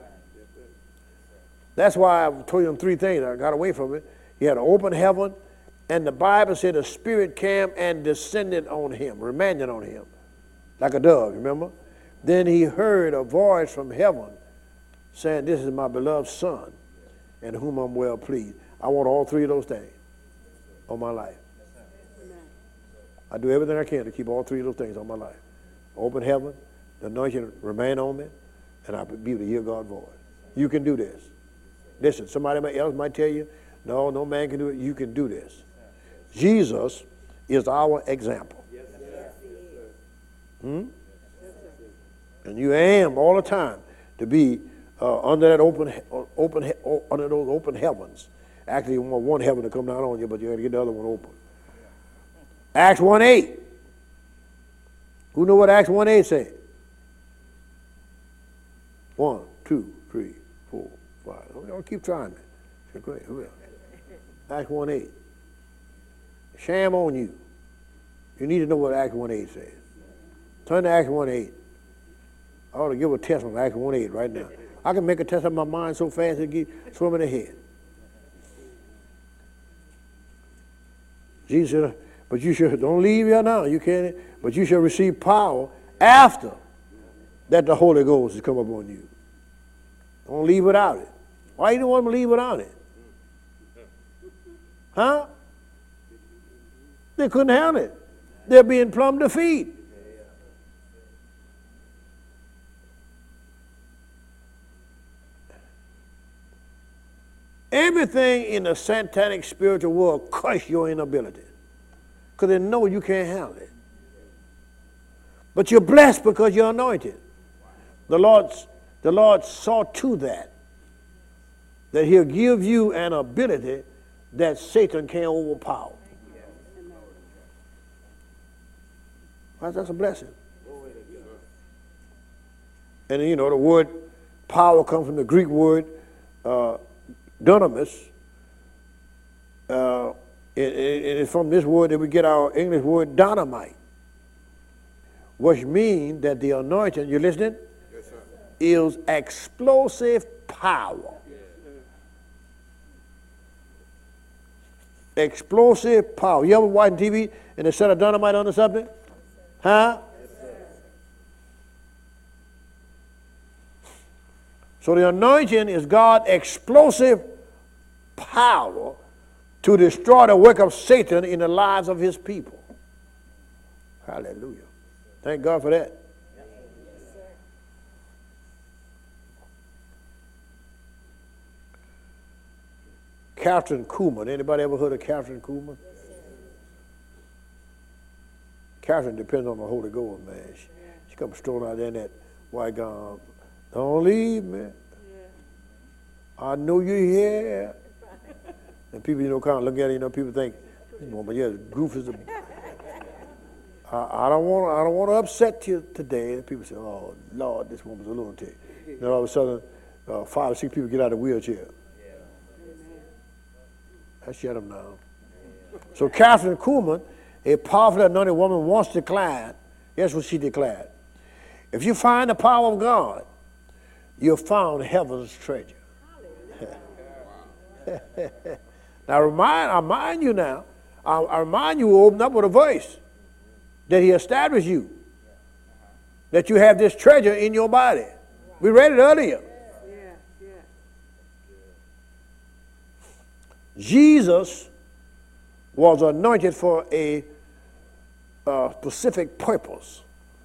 S1: That's why I told you them 3 things. I got away from it. He had an open heaven, and the Bible said the Spirit came and descended on him, remanded on him, like a dove, remember? Then he heard a voice from heaven saying, this is my beloved Son, in whom I'm well pleased. I want all 3 of those things on my life. I do everything I can to keep all 3 of those things on my life. Open heaven, the anointing remain on me, and I'll be able to hear God's voice. You can do this. Listen, somebody else might tell you, no man can do it. You can do this. Jesus is our example. And you aim all the time to be under that under those open heavens. Actually, you want one heaven to come down on you, but you got to get the other one open. Acts 1:8. Who know what Acts 1:8 says? 1, 2, 3, 4, 5. Y'all keep trying me. Go ahead. Acts 1:8. Shame on you. You need to know what Acts 1:8 says. Turn to Acts 1:8. I ought to give a test on Acts 1:8 right now. I can make a test in my mind so fast it get swim in the head. Jesus said, but you should, don't leave here now, you can't, but you shall receive power after that the Holy Ghost has come upon you. Don't leave without it. Why you don't want to leave without it? Huh? They couldn't handle it. They're being plumb defeat. Everything in the satanic spiritual world crush your inability because they know you can't handle it. But you're blessed because you're anointed. The Lord saw to that He'll give you an ability that Satan can't overpower. That's a blessing. And you know, the word power comes from the Greek word dunamis. It's from this word that we get our English word dynamite, which means that the anointing, you listening? Yes, sir. Is explosive power. Yes. Explosive power. You ever watch TV and they set a dynamite on something? Huh? Yes, sir. So the anointing is God's explosive power to destroy the work of Satan in the lives of his people. Hallelujah. Thank God for that. Yes, sir. Catherine Kuhlman. Anybody ever heard of Catherine Kuhlman? Yes, Catherine depends on the Holy Ghost, man. She comes strolling out there in that white gown. Don't leave me. I know you're here. And people, you know, kind of look at it, you know, people think, this woman, yeah, goof is a... I don't want to upset you today. And people say, oh, Lord, this woman's a lunatic. Then all of a sudden, 5 or 6 people get out of the wheelchair. I shut them down. So Catherine Kuhlman, a powerfully anointed woman, once declared, guess what she declared? If you find the power of God you found heaven's treasure. Now, I remind you, open up with a voice that he established you, that you have this treasure in your body. We read it earlier. Jesus was anointed for a specific purpose.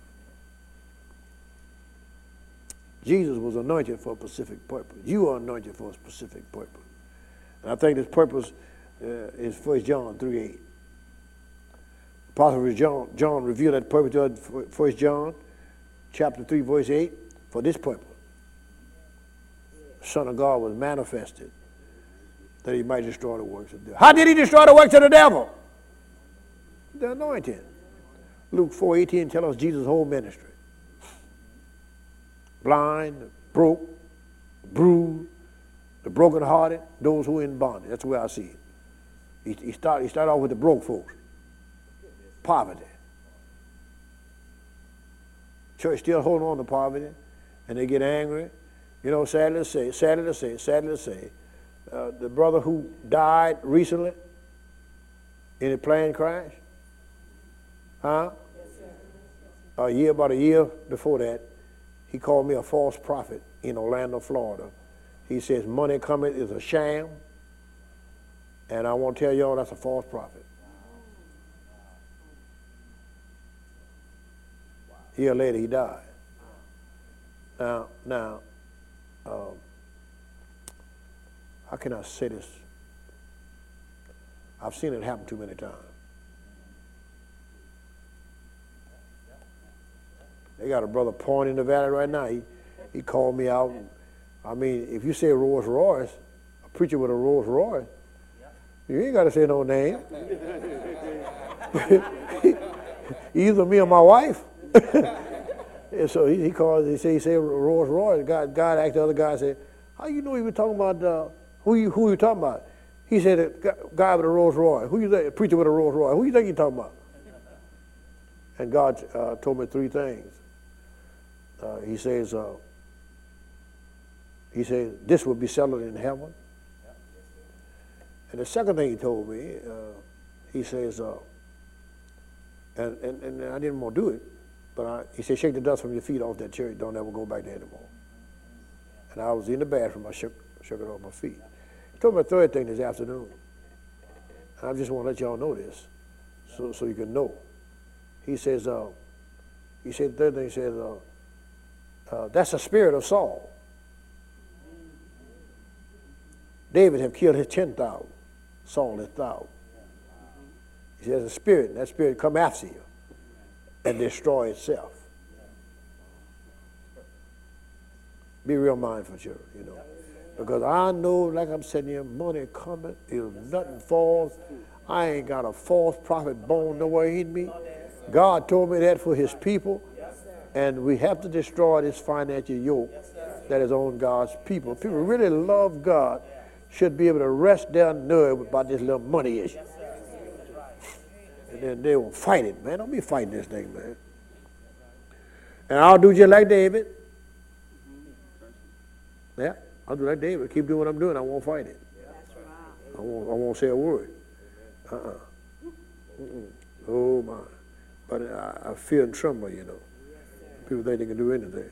S1: Jesus was anointed for a specific purpose. You are anointed for a specific purpose. And I think this purpose is 1 John 3:8. Apostle John revealed that purpose to us, 1 John chapter 3, verse 8, for this purpose. The Son of God was manifested that he might destroy the works of the devil. How did he destroy the works of the devil? The anointing. Luke 4:18 tells us Jesus' whole ministry. Blind, broke, bruised, the brokenhearted, those who are in bondage. That's the way I see it. He started off with the broke folks. Poverty. Church still holding on to poverty, and they get angry. You know, sadly to say, the brother who died recently in a plane crash, about a year before that, he called me a false prophet in Orlando, Florida. He says, money coming is a sham, and I want to tell y'all that's a false prophet. A year later, he died. Now, how can I say this? I've seen it happen too many times. They got a brother pouring in the valley right now. He called me out. I mean, if you say Rolls Royce, a preacher with a Rolls Royce, you ain't got to say no name. Either me or my wife. And so he called. He said Rolls Royce. God asked the other guy, said, "How you know he was talking about who you talking about?" He said, "A guy with a Rolls Royce. Who you think? A preacher with a Rolls Royce. Who you think you talking about?" And God told me three things. He says, this will be settled in heaven. And the second thing he told me, he says, and I didn't want to do it, but he said, shake the dust from your feet off that church. Don't ever go back there anymore. And I was in the bathroom. I shook it off my feet. He told me a third thing this afternoon. And I just want to let y'all know this, so you can know. He said the third thing, he says, that's the spirit of Saul. David have killed his 10,000, Saul his 1,000. He says a spirit, and that spirit come after you and destroy itself. Be real mindful, children, you know. Because I know, like I'm saying here, money coming, if nothing falls, I ain't got a false prophet born nowhere in me. God told me that for his people, and we have to destroy this financial yoke that is on God's people. People really love God, should be able to rest their nerve about this little money issue. And then they will fight it, man. Don't be fighting this thing, man. And I'll do just like David. Yeah, I'll do like David. Keep doing what I'm doing. I won't fight it. I won't say a word. Oh, my. But I fear and tremble, you know. People think they can do anything.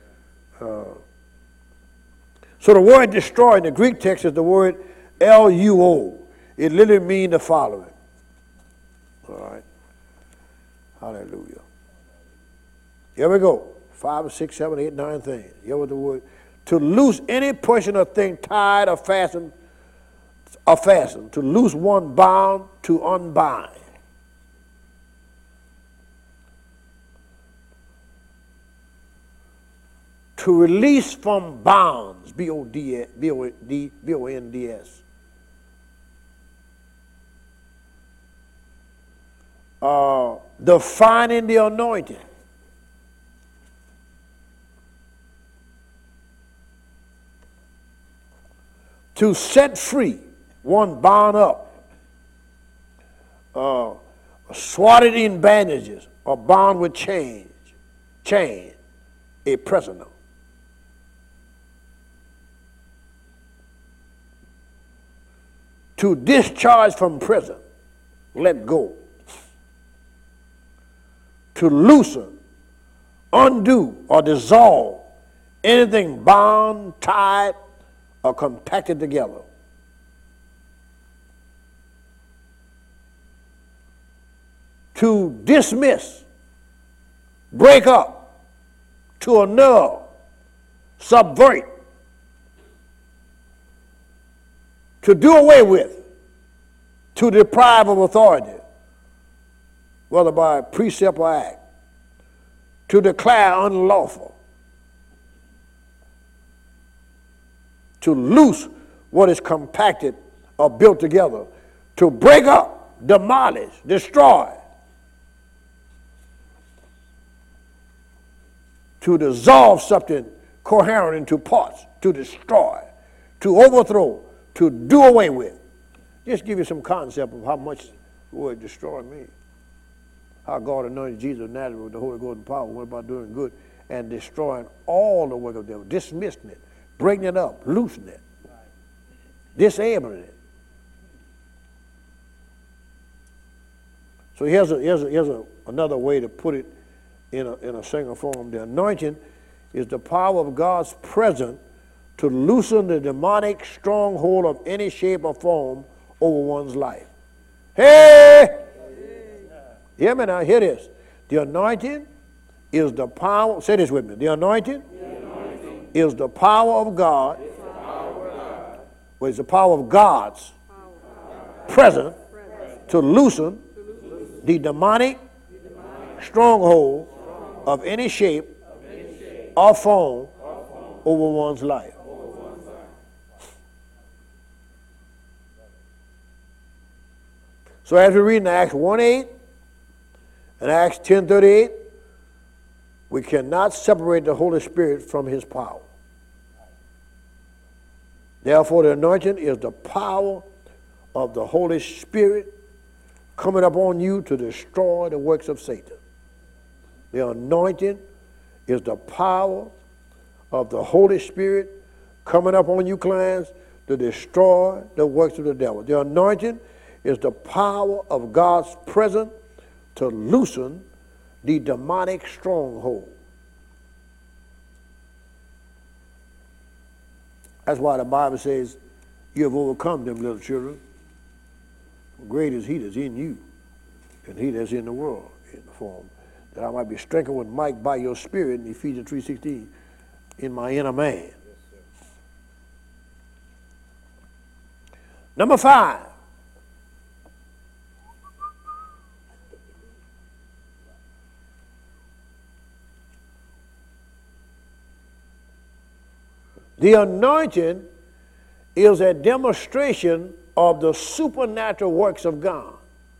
S1: So the word destroy in the Greek text is the word L-U-O. It literally means the following. All right. Hallelujah. Here we go. 5, 6, 7, 8, 9 things. Here with the word. To loose any person or thing tied or fastened. To loose one bound, to unbind. To release from bounds, B-O-N-D-S. Defining the anointing. To set free, one bound up, swatted in bandages, or bound with chain, a prisoner. to discharge from prison, let go, to loosen, undo, or dissolve anything bound, tied, or compacted together. To dismiss, break up, to annul, subvert, to do away with, to deprive of authority, whether by precept or act, to declare unlawful, to loose what is compacted or built together, to break up, demolish, destroy, to dissolve something coherent into parts, to destroy, to overthrow, to do away with. Just give you some concept of how much the word destroy means. How God anointed Jesus of Nazareth with the Holy Ghost and power, went about doing good and destroying all the work of the devil, dismissing it, breaking it up, loosening it, disabling it. So here's another way to put it in a single form. The anointing is the power of God's presence to loosen the demonic stronghold of any shape or form over one's life. Hey! Hear me now, hear this. The anointing is the power, say this with me. The anointing is the power of God. Well, it's the power of God's presence to loosen the demonic stronghold of any shape or form over one's life. So as we read in Acts 1:8 and Acts 10:38, we cannot separate the Holy Spirit from his power. Therefore, the anointing is the power of the Holy Spirit coming upon you to destroy the works of Satan. The anointing is the power of the Holy Spirit coming upon you, clients, to destroy the works of the devil. The anointing is the power of God's presence to loosen the demonic stronghold. That's why the Bible says, you have overcome them, little children. Great is he that's in you and he that's in the world, in the form that I might be strengthened with might by your spirit, in Ephesians 3:16, in my inner man. Yes, number 5. The anointing is a demonstration of the supernatural works of God.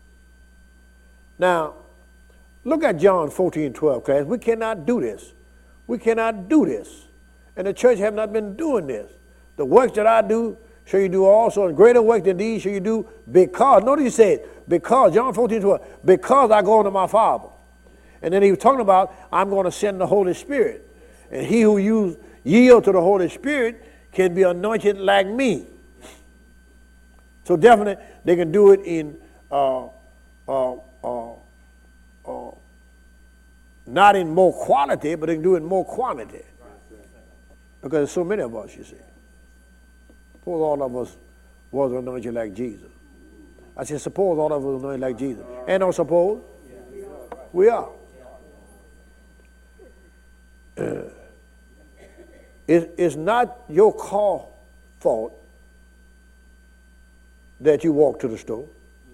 S1: Now, look at John 14:12, class. We cannot do this. We cannot do this. And the church have not been doing this. The works that I do shall you do also, and greater work than these shall you do because, notice he said, because, John 14:12, because I go unto my Father. And then he was talking about, I'm going to send the Holy Spirit. And he who yield to the Holy Spirit can be anointed like me. So definitely they can do it in not in more quality, but they can do it in more quantity. Because there's so many of us, you see. Suppose all of us was anointed like Jesus. I said, suppose all of us was anointed like Jesus. And don't suppose? We are. It's not your fault that you walk to the store.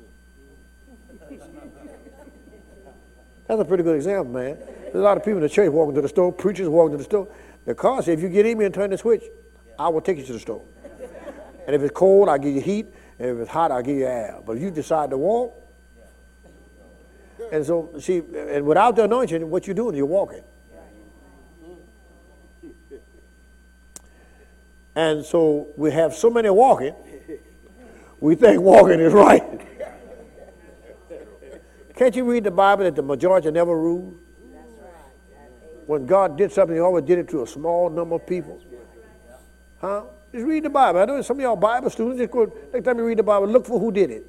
S1: That's a pretty good example, man. There's a lot of people in the church walking to the store, preachers walking to the store. The car said, if you get in me and turn the switch, I will take you to the store. And if it's cold, I'll give you heat. And if it's hot, I'll give you air. But if you decide to walk, and so, see, and without the anointing, what you're doing, you're walking. And so we have so many walking, we think walking is right. Can't you read the Bible that the majority never ruled? When God did something, he always did it to a small number of people. Huh? Just read the Bible. I know some of y'all Bible students, just go, next time you read the Bible, look for who did it.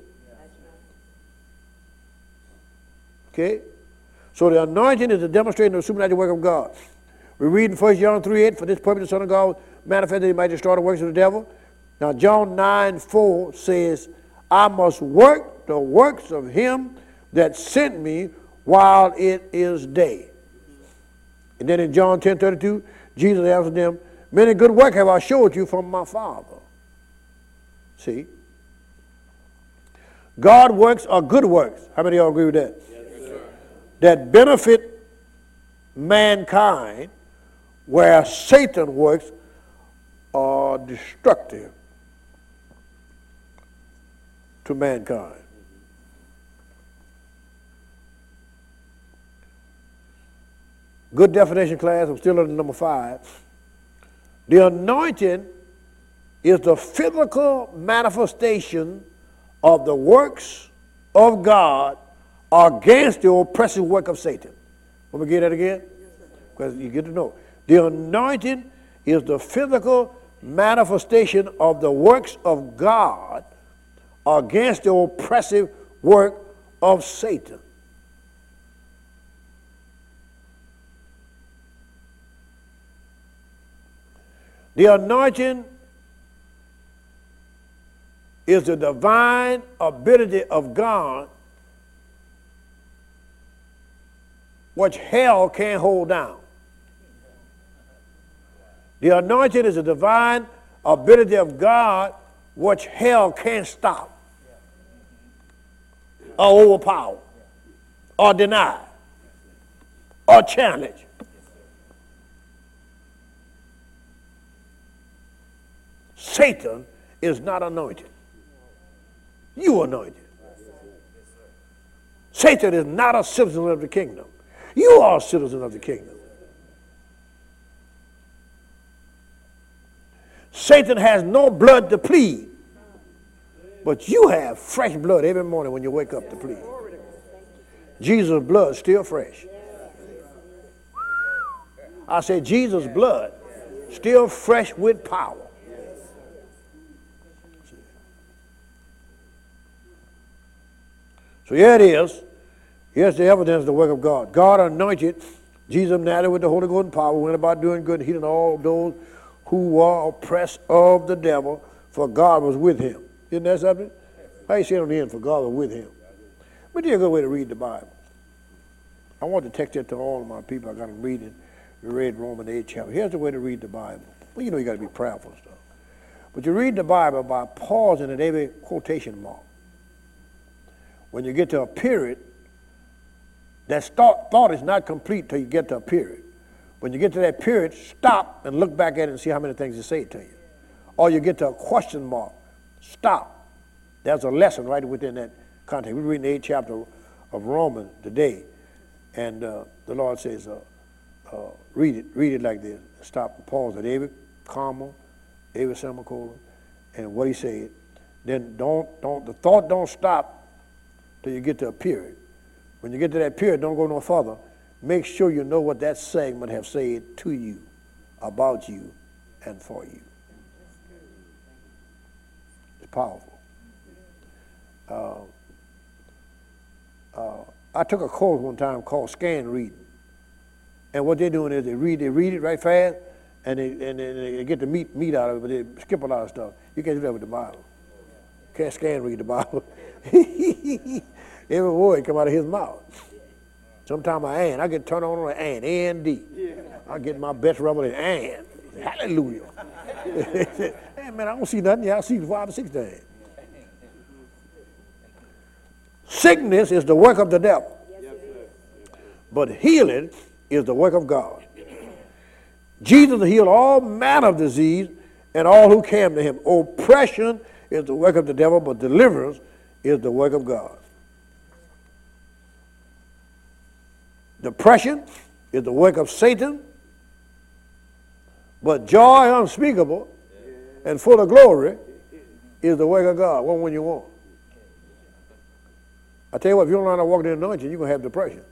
S1: Okay? So the anointing is a demonstration of the supernatural work of God. We read in 1 John 3:8, for this purpose the Son of God manifested that he might destroy the works of the devil. Now John 9:4 says, I must work the works of him that sent me while it is day. And then in John 10:32, Jesus answered them, many good work have I showed you from my Father. See? God works are good works. How many of y'all agree with that? Yes, sir. That benefit mankind, where Satan works are destructive to mankind. Good definition, class. I'm still on number 5. The anointing is the physical manifestation of the works of God against the oppressive work of Satan. Let me get that again, because you get to know. The anointing is the physical manifestation of the works of God against the oppressive work of Satan. The anointing is the divine ability of God which hell can't hold down. The anointing is the divine ability of God which hell can't stop or overpower or deny or challenge. Satan is not anointed. You anointed. Satan is not a citizen of the kingdom. You are a citizen of the kingdom. Satan has no blood to plead, but you have fresh blood every morning when you wake up to plead. Jesus' blood still fresh. I said Jesus' blood still fresh with power. So here it is. Here's the evidence of the work of God. God anointed Jesus of Nazareth with the Holy Ghost and power, went about doing good, healing all those who were oppressed of the devil, for God was with him. Isn't that something? How you say it on the end, for God was with him? But there's a good way to read the Bible. I want to text it to all of my people. I got them reading. We read Romans 8 chapter. Here's the way to read the Bible. Well, you know you got to be prayerful and stuff. But you read the Bible by pausing at every quotation mark. When you get to a period, that thought is not complete till you get to a period. When you get to that period, stop and look back at it and see how many things it say to you. Or you get to a question mark, stop. There's a lesson right within that context. We're reading the 8th chapter of Romans today, and the Lord says, read it like this. Stop and pause at every comma, every semicolon, and what he said. Then the thought don't stop till you get to a period. When you get to that period, don't go no further. Make sure you know what that segment have said to you, about you, and for you. It's powerful. I took a course one time called Scan Reading. And what they're doing is they read it right fast, and they get the meat out of it, but they skip a lot of stuff. You can't do that with the Bible. You can't scan read the Bible. Every word come out of his mouth. Sometimes I get turned on an and, A-N-D. I get my best rubber in and. Hallelujah. Hey, man, I don't see nothing. I see 5 or 6 things. Sickness is the work of the devil. But healing is the work of God. Jesus healed all manner of disease and all who came to him. Oppression is the work of the devil, but deliverance is the work of God. Depression is the work of Satan, but joy unspeakable and full of glory is the work of God. What one you want? I tell you what, if you don't learn how to walk in the anointing, you're going to have depression.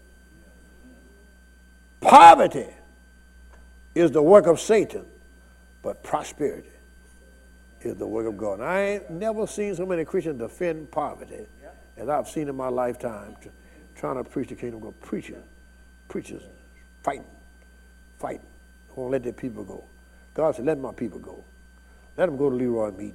S1: Poverty is the work of Satan, but prosperity is the work of God. And I ain't never seen so many Christians defend poverty as I've seen in my lifetime, trying to preach the kingdom of God. Preachers fighting. Won't let their people go. God said, let my people go. Let them go to Leroy meeting.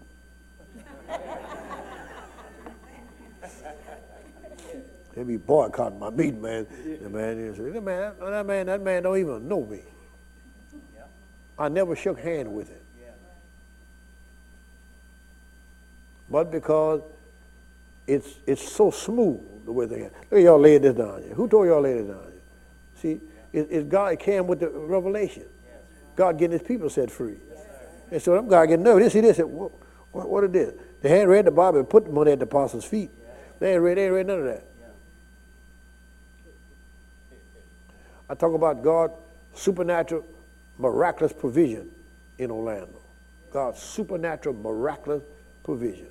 S1: They be boycotting my meeting, man. The man said, that man don't even know me. I never shook hands with him. But because it's so smooth the way they are. Look, y'all laid this down here. Who told y'all lay this down here? See, it's God came with the revelation. God getting his people set free. And so them guys get nervous. They see this. What is this? They hadn't read the Bible and put the money at the apostles' feet. They ain't read none of that. I talk about God's supernatural, miraculous provision in Orlando. God's supernatural, miraculous provision.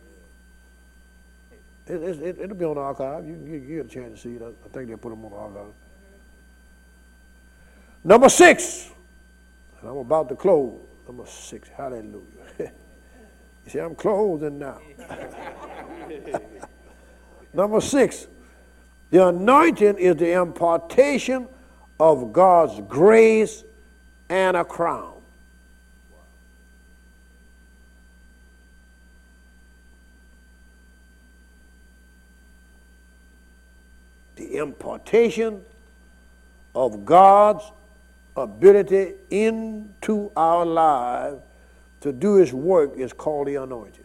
S1: It'll be on the archive. You get a chance to see it. I think they'll put them on the archive. Number 6. And I'm about to close. Number 6. Hallelujah. You see, I'm closing now. Number 6. The anointing is the impartation of God's grace and a crown. The impartation of God's ability into our lives to do his work is called the anointing.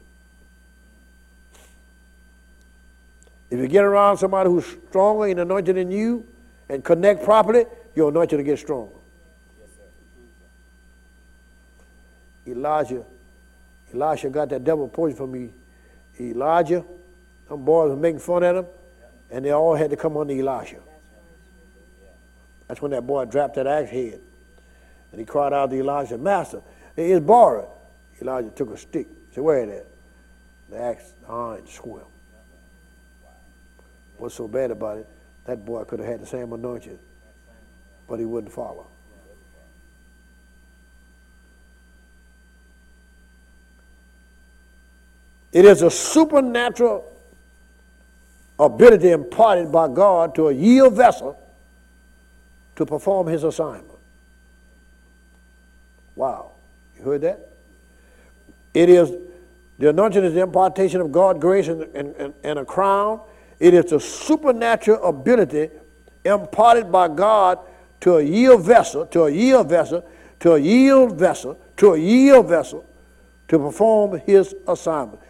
S1: If you get around somebody who's stronger and anointed than you and connect properly, your anointing will get stronger. Elisha got that devil poison from me. Elijah, some boys were making fun at him, and they all had to come under Elisha. That's when that boy dropped that axe head. And he cried out to Elijah, Master, it's borrowed. Elijah took a stick. He said, where is that? The axe, the iron swim. What's so bad about it? That boy could have had the same anointing, but he wouldn't follow. It is a supernatural ability imparted by God to a yield vessel to perform his assignment. Wow. You heard that? It is, the anointing is the impartation of God's grace and a crown. It is a supernatural ability imparted by God to a yield vessel, to perform his assignment.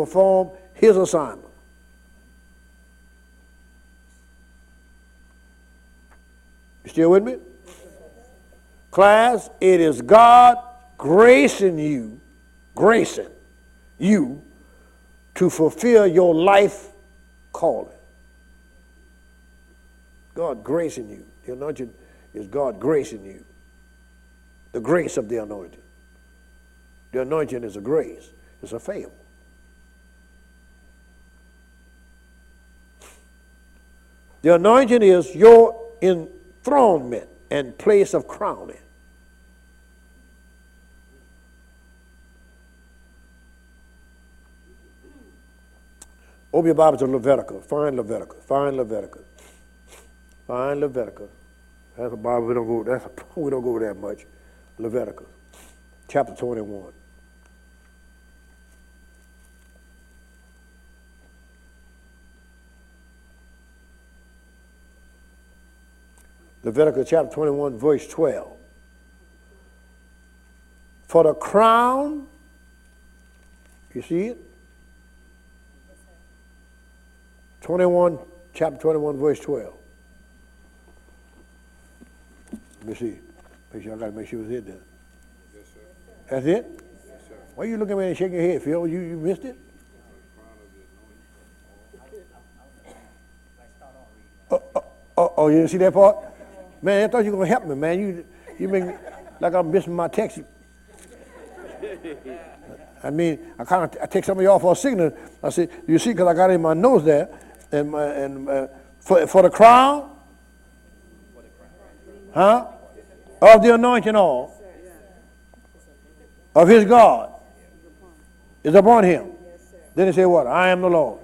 S1: You still with me? Class, it is God gracing you to fulfill your life calling. God gracing you. The anointing is God gracing you. The grace of the anointing. The anointing is a grace. It's a favor. The anointing is your enthronement and place of crowning. Open your Bible to Leviticus. Find Leviticus. That's a Bible we don't go over that much. Leviticus, chapter 21. Leviticus chapter 21, verse 12. For the crown, you see it? Chapter 21, verse 12. Let me see. Make sure I got to make sure it's it then.
S4: Yes, sir.
S1: That's it?
S4: Yes, sir.
S1: Why are you looking at me and shaking your head, Phil? You missed it? Oh, you didn't see that part? Man, I thought you were going to help me, man. You make me like I'm missing my text. I mean, I take some of y'all for a signal. I say, you see, because I got it in my nose there. For the crown, huh? Of the anointing oil of his God. is upon him.
S3: Yes, sir.
S1: Then he said what? I am the Lord.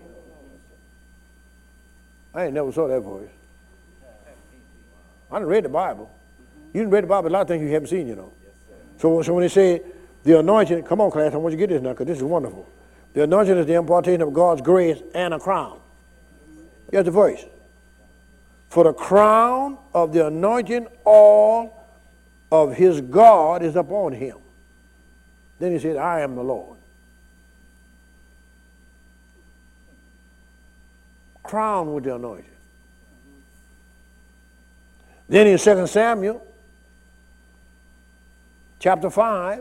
S1: I ain't never saw that voice. I done read the Bible. You done read the Bible, a lot of things you haven't seen, you know. So when they say the anointing, come on, class, I want you to get this now because this is wonderful. The anointing is the impartation of God's grace and a crown. Here's the voice. For the crown of the anointing oil of his God is upon him. Then he said, I am the Lord. Crown with the anointing. Then in 2 Samuel, chapter 5,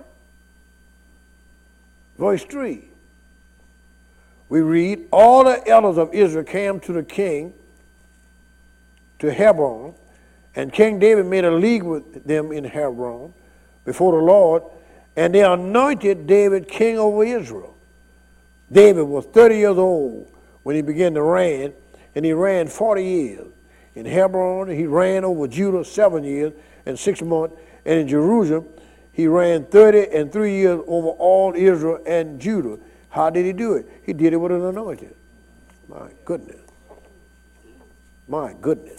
S1: verse 3, we read, all the elders of Israel came to the king, to Hebron, and King David made a league with them in Hebron before the Lord, and they anointed David king over Israel. David was 30 years old when he began to reign, and he reigned 40 years. In Hebron, he reigned over Judah 7 years and 6 months, and in Jerusalem, he reigned 33 years over all Israel and Judah. How did he do it? He did it with an anointing. My goodness. My goodness.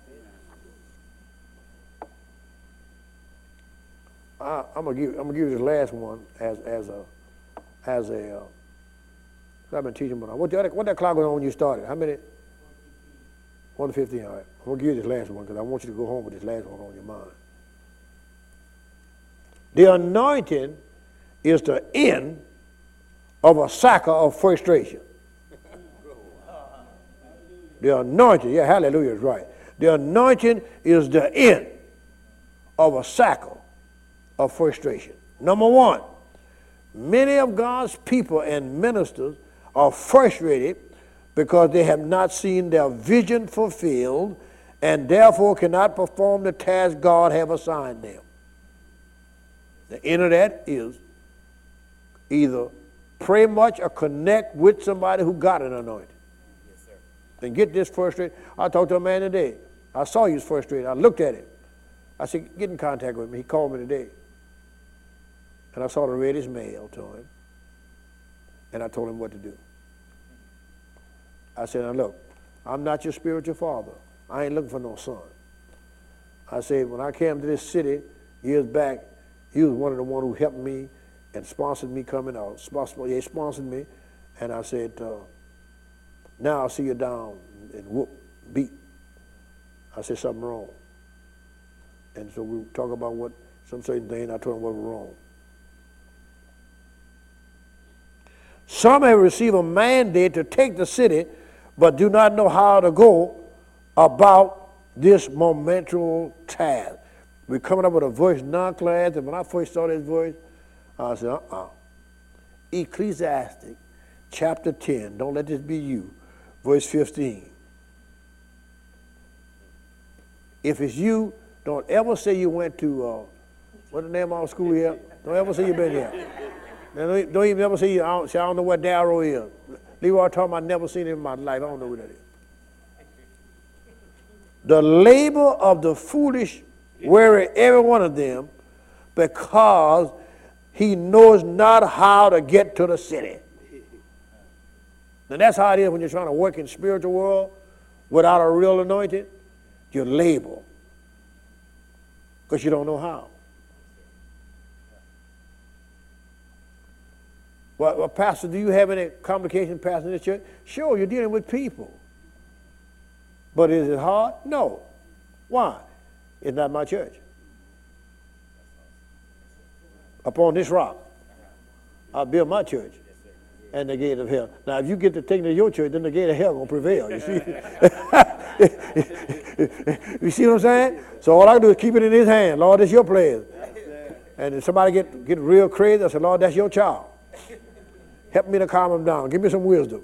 S1: I'm gonna give you this last one as a I've been teaching, but what that clock was on when you started? How many? 1:15. All right. I'm gonna give you this last one because I want you to go home with this last one on your mind. The anointing is the end of a cycle of frustration. The anointing, yeah, hallelujah is right. The anointing is the end of a cycle of frustration. Number one, many of God's people and ministers are frustrated because they have not seen their vision fulfilled and therefore cannot perform the task God have assigned them. The end of that is either pray much or connect with somebody who got an anointing. Yes, sir. And get this frustrated. I talked to a man today. I saw he was frustrated. I looked at him. I said, get in contact with me. He called me today. And I sort of read his mail to him. And I told him what to do. I said, now look, I'm not your spiritual father. I ain't looking for no son. I said, when I came to this city years back, he was one of the ones who helped me and sponsored me coming out. He sponsored me. And I said, now I'll see you down and beat. I said something wrong. And so we talk about what some certain thing, I told him what was wrong. Some have received a mandate to take the city, but do not know how to go about this momentous task. We're coming up with a verse now, class, and when I first saw this verse, I said, Ecclesiastes, chapter 10, don't let this be you, verse 15. If it's you, don't ever say you went to, what's the name of our school here? Don't ever say you've been here. Don't even ever say, I don't know what Darrow is. Leroy told me I've never seen him in my life. I don't know who that is. The labor of the foolish weary every one of them because he knows not how to get to the city. And that's how it is when you're trying to work in the spiritual world without a real anointing. You labor because you don't know how. Well, Pastor, do you have any complications, Pastor, in the church? Sure, you're dealing with people. But is it hard? No. Why? It's not my church. Upon this rock, I'll build my church and the gate of hell. Now, if you get to take it to your church, then the gate of hell will prevail, you see? You see what I'm saying? So all I can do is keep it in his hand. Lord, that's your plan. And if somebody get real crazy, I say, Lord, that's your child. Help me to calm him down. Give me some wisdom.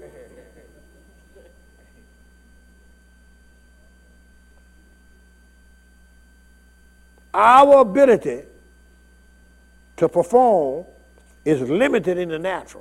S1: Our ability to perform is limited in the natural.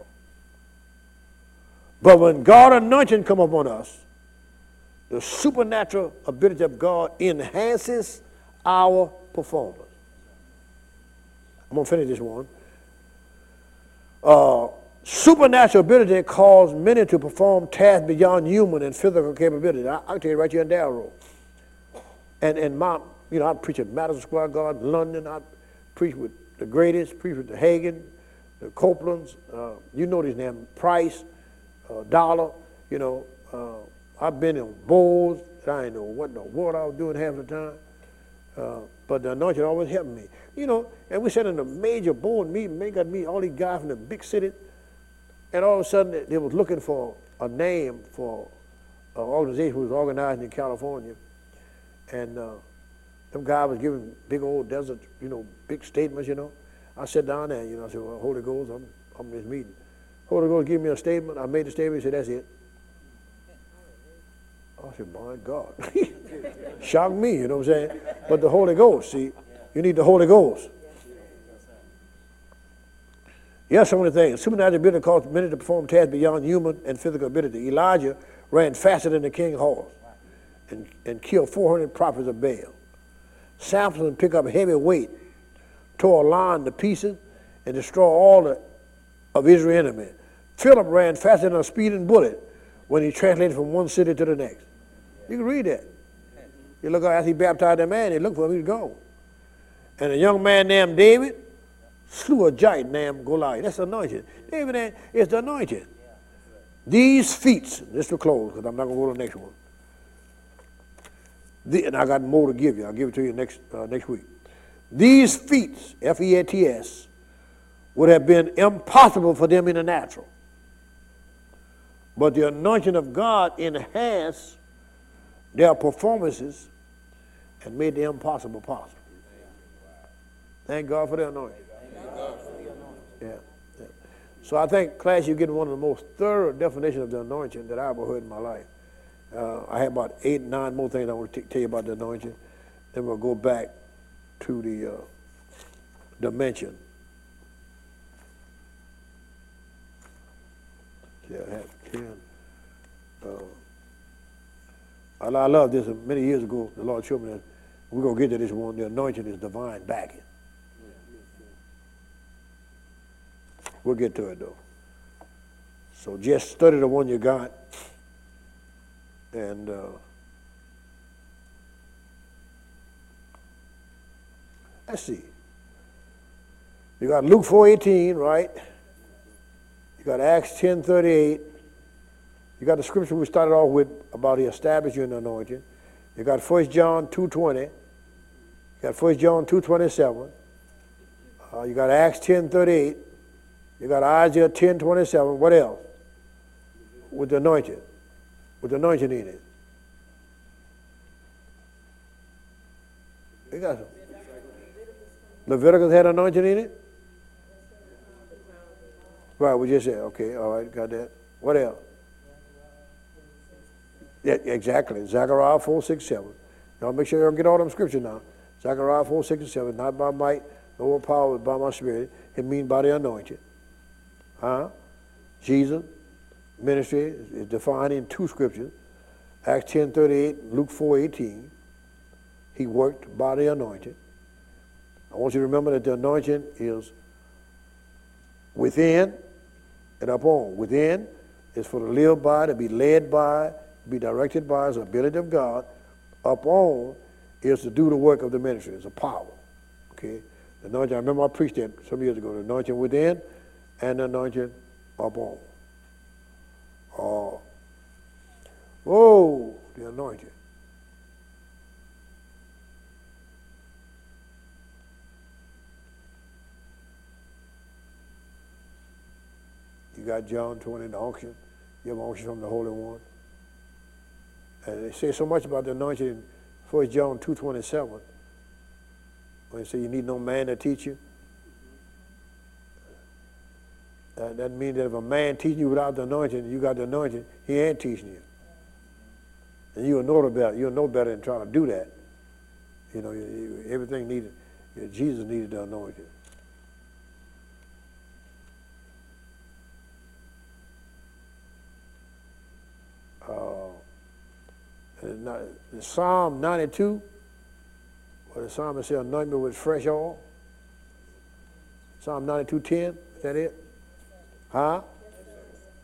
S1: But when God anointing come upon us, the supernatural ability of God enhances our performance. I'm going to finish this one. Supernatural ability caused many to perform tasks beyond human and physical capability. I can tell you right here in Darrow. And my, I preach at Madison Square Garden, London. I preach with the greatest, preach with the Hagen, the Copelands, you know these names, Price, Dollar, I've been in boards that I didn't know what in the world I was doing half the time. But the anointing always helped me. And we sat in a major board meeting, got to meet all these guys from the big cities, and all of a sudden they was looking for a name for an organization who was organized in California. And them guys was giving big old desert, big statements, I sat down there, I said, well, Holy Ghost, I'm in this meeting. Holy Ghost gave me a statement. I made the statement. He said, that's it. I said, my God. Shocked me, you know what I'm saying? But the Holy Ghost, see, you need the Holy Ghost. Yes, so many things. Supernatural ability caused many to perform tasks beyond human and physical ability. Elijah ran faster than the king's horse and killed 400 prophets of Baal. Samson picked up heavy weight, tore a lion to pieces, and destroyed all of Israel's enemies. Philip ran faster than a speeding bullet when he translated from one city to the next. You can read that. You look after he baptized that man, he looked for him, he was gone. And a young man named David slew a giant named Goliath. That's the anointing. David is the anointing. These feats, this will close because I'm not going to go to the next one. And I got more to give you. I'll give it to you next week. These feats, F-E-A-T-S, would have been impossible for them in the natural. But the anointing of God enhanced their performances and made the impossible possible. Thank God for the anointing. Yeah. So I think, class, you're getting one of the most thorough definitions of the anointing that I ever heard in my life. I have about 8, 9 more things I want to tell you about the anointing. Then we'll go back to the dimension. Yeah, I have 10. I love this. Many years ago, the Lord showed me that we're going to get to this one. The anointing is divine backing. We'll get to it, though. So just study the one you got. And let's see. You got Luke 4:18, right? You got Acts 10:38. You got the scripture we started off with about he established you in the anointing. You got 1 John 2:20. You got 1 John 2:27. You got Acts 10:38. You got Isaiah 10:27. What else? With the anointing. With the anointing in it. You got some. Leviticus had anointing in it? Right, we just said, okay, all right, got that. What else? Yeah, exactly. Zechariah 4:6-7. Now make sure you get all them scriptures now. Zechariah 4:6-7. Not by might, nor power, but by my spirit. It means by the anointing. Jesus' ministry is defined in 2 scriptures. Acts 10:38, Luke 4:18. He worked by the anointing. I want you to remember that the anointing is within and upon. Within is for to live by, to be led by, to be directed by, is the ability of God. Upon is to do the work of the ministry. It's a power. Okay? The anointing, I remember I preached that some years ago. The anointing within and the anointing upon. Oh, the anointing. You got John 20, the unction. You have unction from the Holy One. And they say so much about the anointing in 1 John 2:27. When they say you need no man to teach you. That means that if a man teaching you without the anointing, you got the anointing, he ain't teaching you. And you'll know better. You'll know better than trying to do that. Everything needed. Jesus needed the anointing. Psalm 92, where the psalmist said, anoint me with fresh oil. Psalm 92:10, is that it? Huh?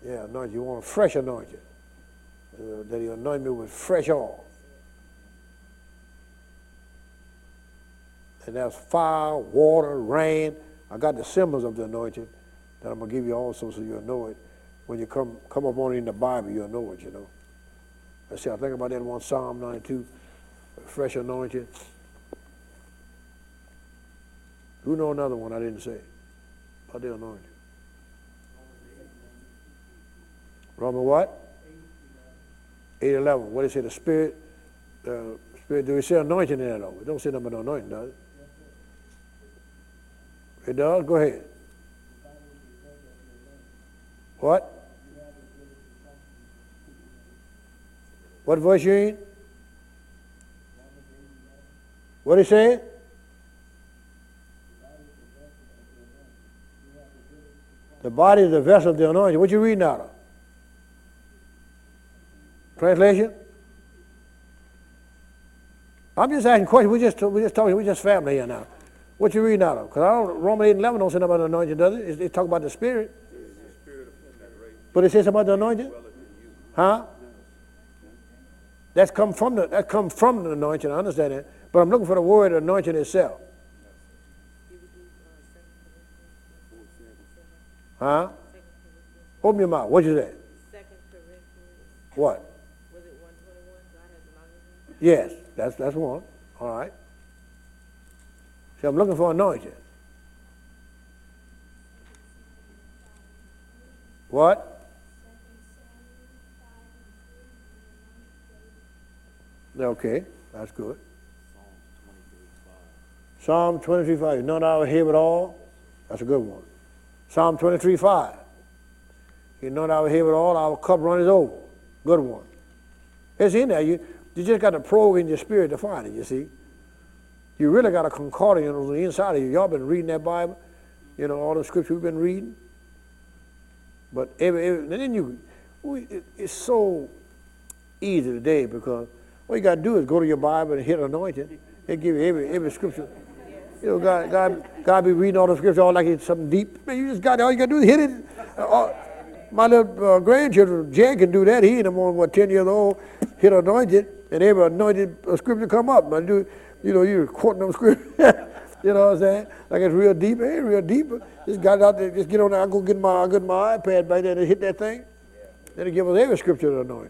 S1: Yeah, anointing. You want a fresh anointing. That he anoint me with fresh oil. And that's fire, water, rain. I got the symbols of the anointing that I'm going to give you also so you'll know it. When you come up on it in the Bible, you'll know it, you know. Let's see, I think about that one, Psalm 92, fresh anointing. Who know another one I didn't say? About the anointing. Romans what? 8:11. What did it say? The Spirit, do it say anointing in that though? It don't say nothing about anointing, does it? It does? Go ahead. What? What verse you in? What did he say? The body is the vessel of the anointing. What you reading out of? Translation? I'm just asking questions. We just talking. We just family here now. What you reading out of? Because I don't. Romans 8:11 don't say nothing about the anointing, does it? It talk about the Spirit. But it says about the anointing? Huh? That's come from the anointing. I understand that. But I'm looking for the word anointing itself. Huh? Open your mouth. What'd you say?
S3: 2 Corinthians.
S1: What?
S3: Was it 121? God has anointed?
S1: Yes, that's one. All right. See, I'm looking for anointing. What? Okay, that's good. Psalm 23:5. None I will hear it all. That's a good one. Psalm 23:5. You know that I will hear it all, our cup runneth over. Good one. It's in there. You just got to probe in your spirit to find it, you see. You really got a concordance on the inside of you. Y'all been reading that Bible, you know, all the scripture we've been reading. But it's so easy today because all you got to do is go to your Bible and hit anointing. They give you every scripture. You know, God be reading all the scripture all like it's something deep. Man, you just got it. All you got to do is hit it. My little grandchildren, Jan can do that. He and them on 10 years old, hit anointed, and every anointed scripture come up. Man, you're quoting them scripture. You know what I'm saying? Like it's real deep. It ain't real deep. Just got it out there. Just get on there. I'll go get my iPad back there and hit that thing. Then it give us every scripture to anoint.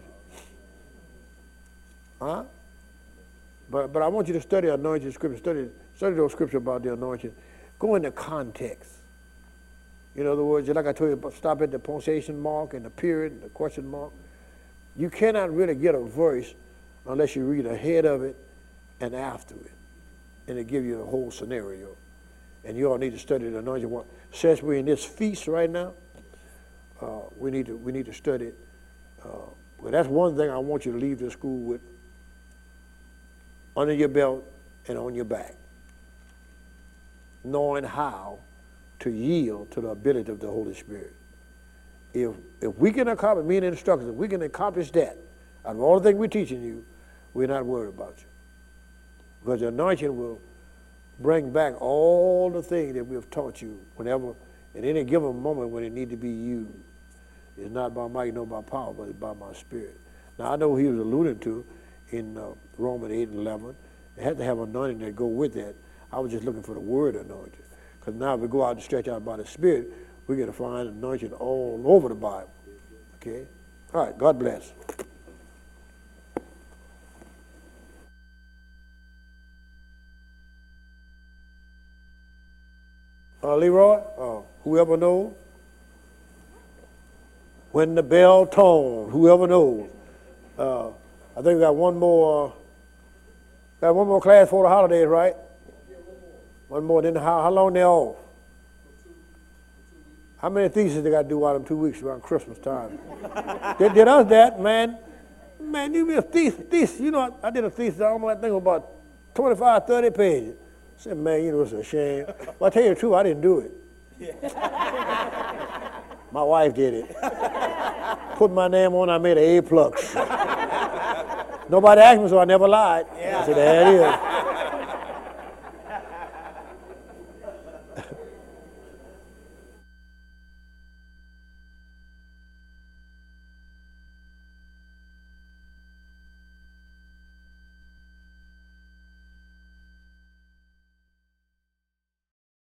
S1: Huh? But I want you to study anointing scripture. Study those scriptures about the anointing. Go into context. In other words, like I told you, stop at the punctuation mark and the period and the question mark. You cannot really get a verse unless you read ahead of it and after it. And it gives you the whole scenario. And you all need to study the anointing. Since we're in this feast right now, we need to study it. But that's one thing I want you to leave the school with. Under your belt and on your back. Knowing how to yield to the ability of the Holy Spirit. If we can accomplish, me and the instructors, if we can accomplish that, out of all the things we're teaching you, we're not worried about you. Because the anointing will bring back all the things that we've taught you whenever, at any given moment when it needs to be used. It's not by might nor by power, but it's by my spirit. Now, I know what he was alluding to in Romans 8:11. It had to have anointing that go with that. I was just looking for the word anointing. Because now if we go out and stretch out by the Spirit, we're going to find anointing all over the Bible. Okay? All right, God bless. Leroy, whoever knows? When the bell tones, whoever knows? I think we got one more class for the holidays, right? One more. Then how long they off? How many theses they got to do while them 2 weeks around Christmas time? They did us that, man. Man, you be a thesis. You know, I did a thesis. I think it was about 25, 30 pages. I said, man, you know, it's a shame. Well, I tell you the truth, I didn't do it. My wife did it. Put my name on, I made an A+. Nobody asked me, so I never lied. I said, there it is.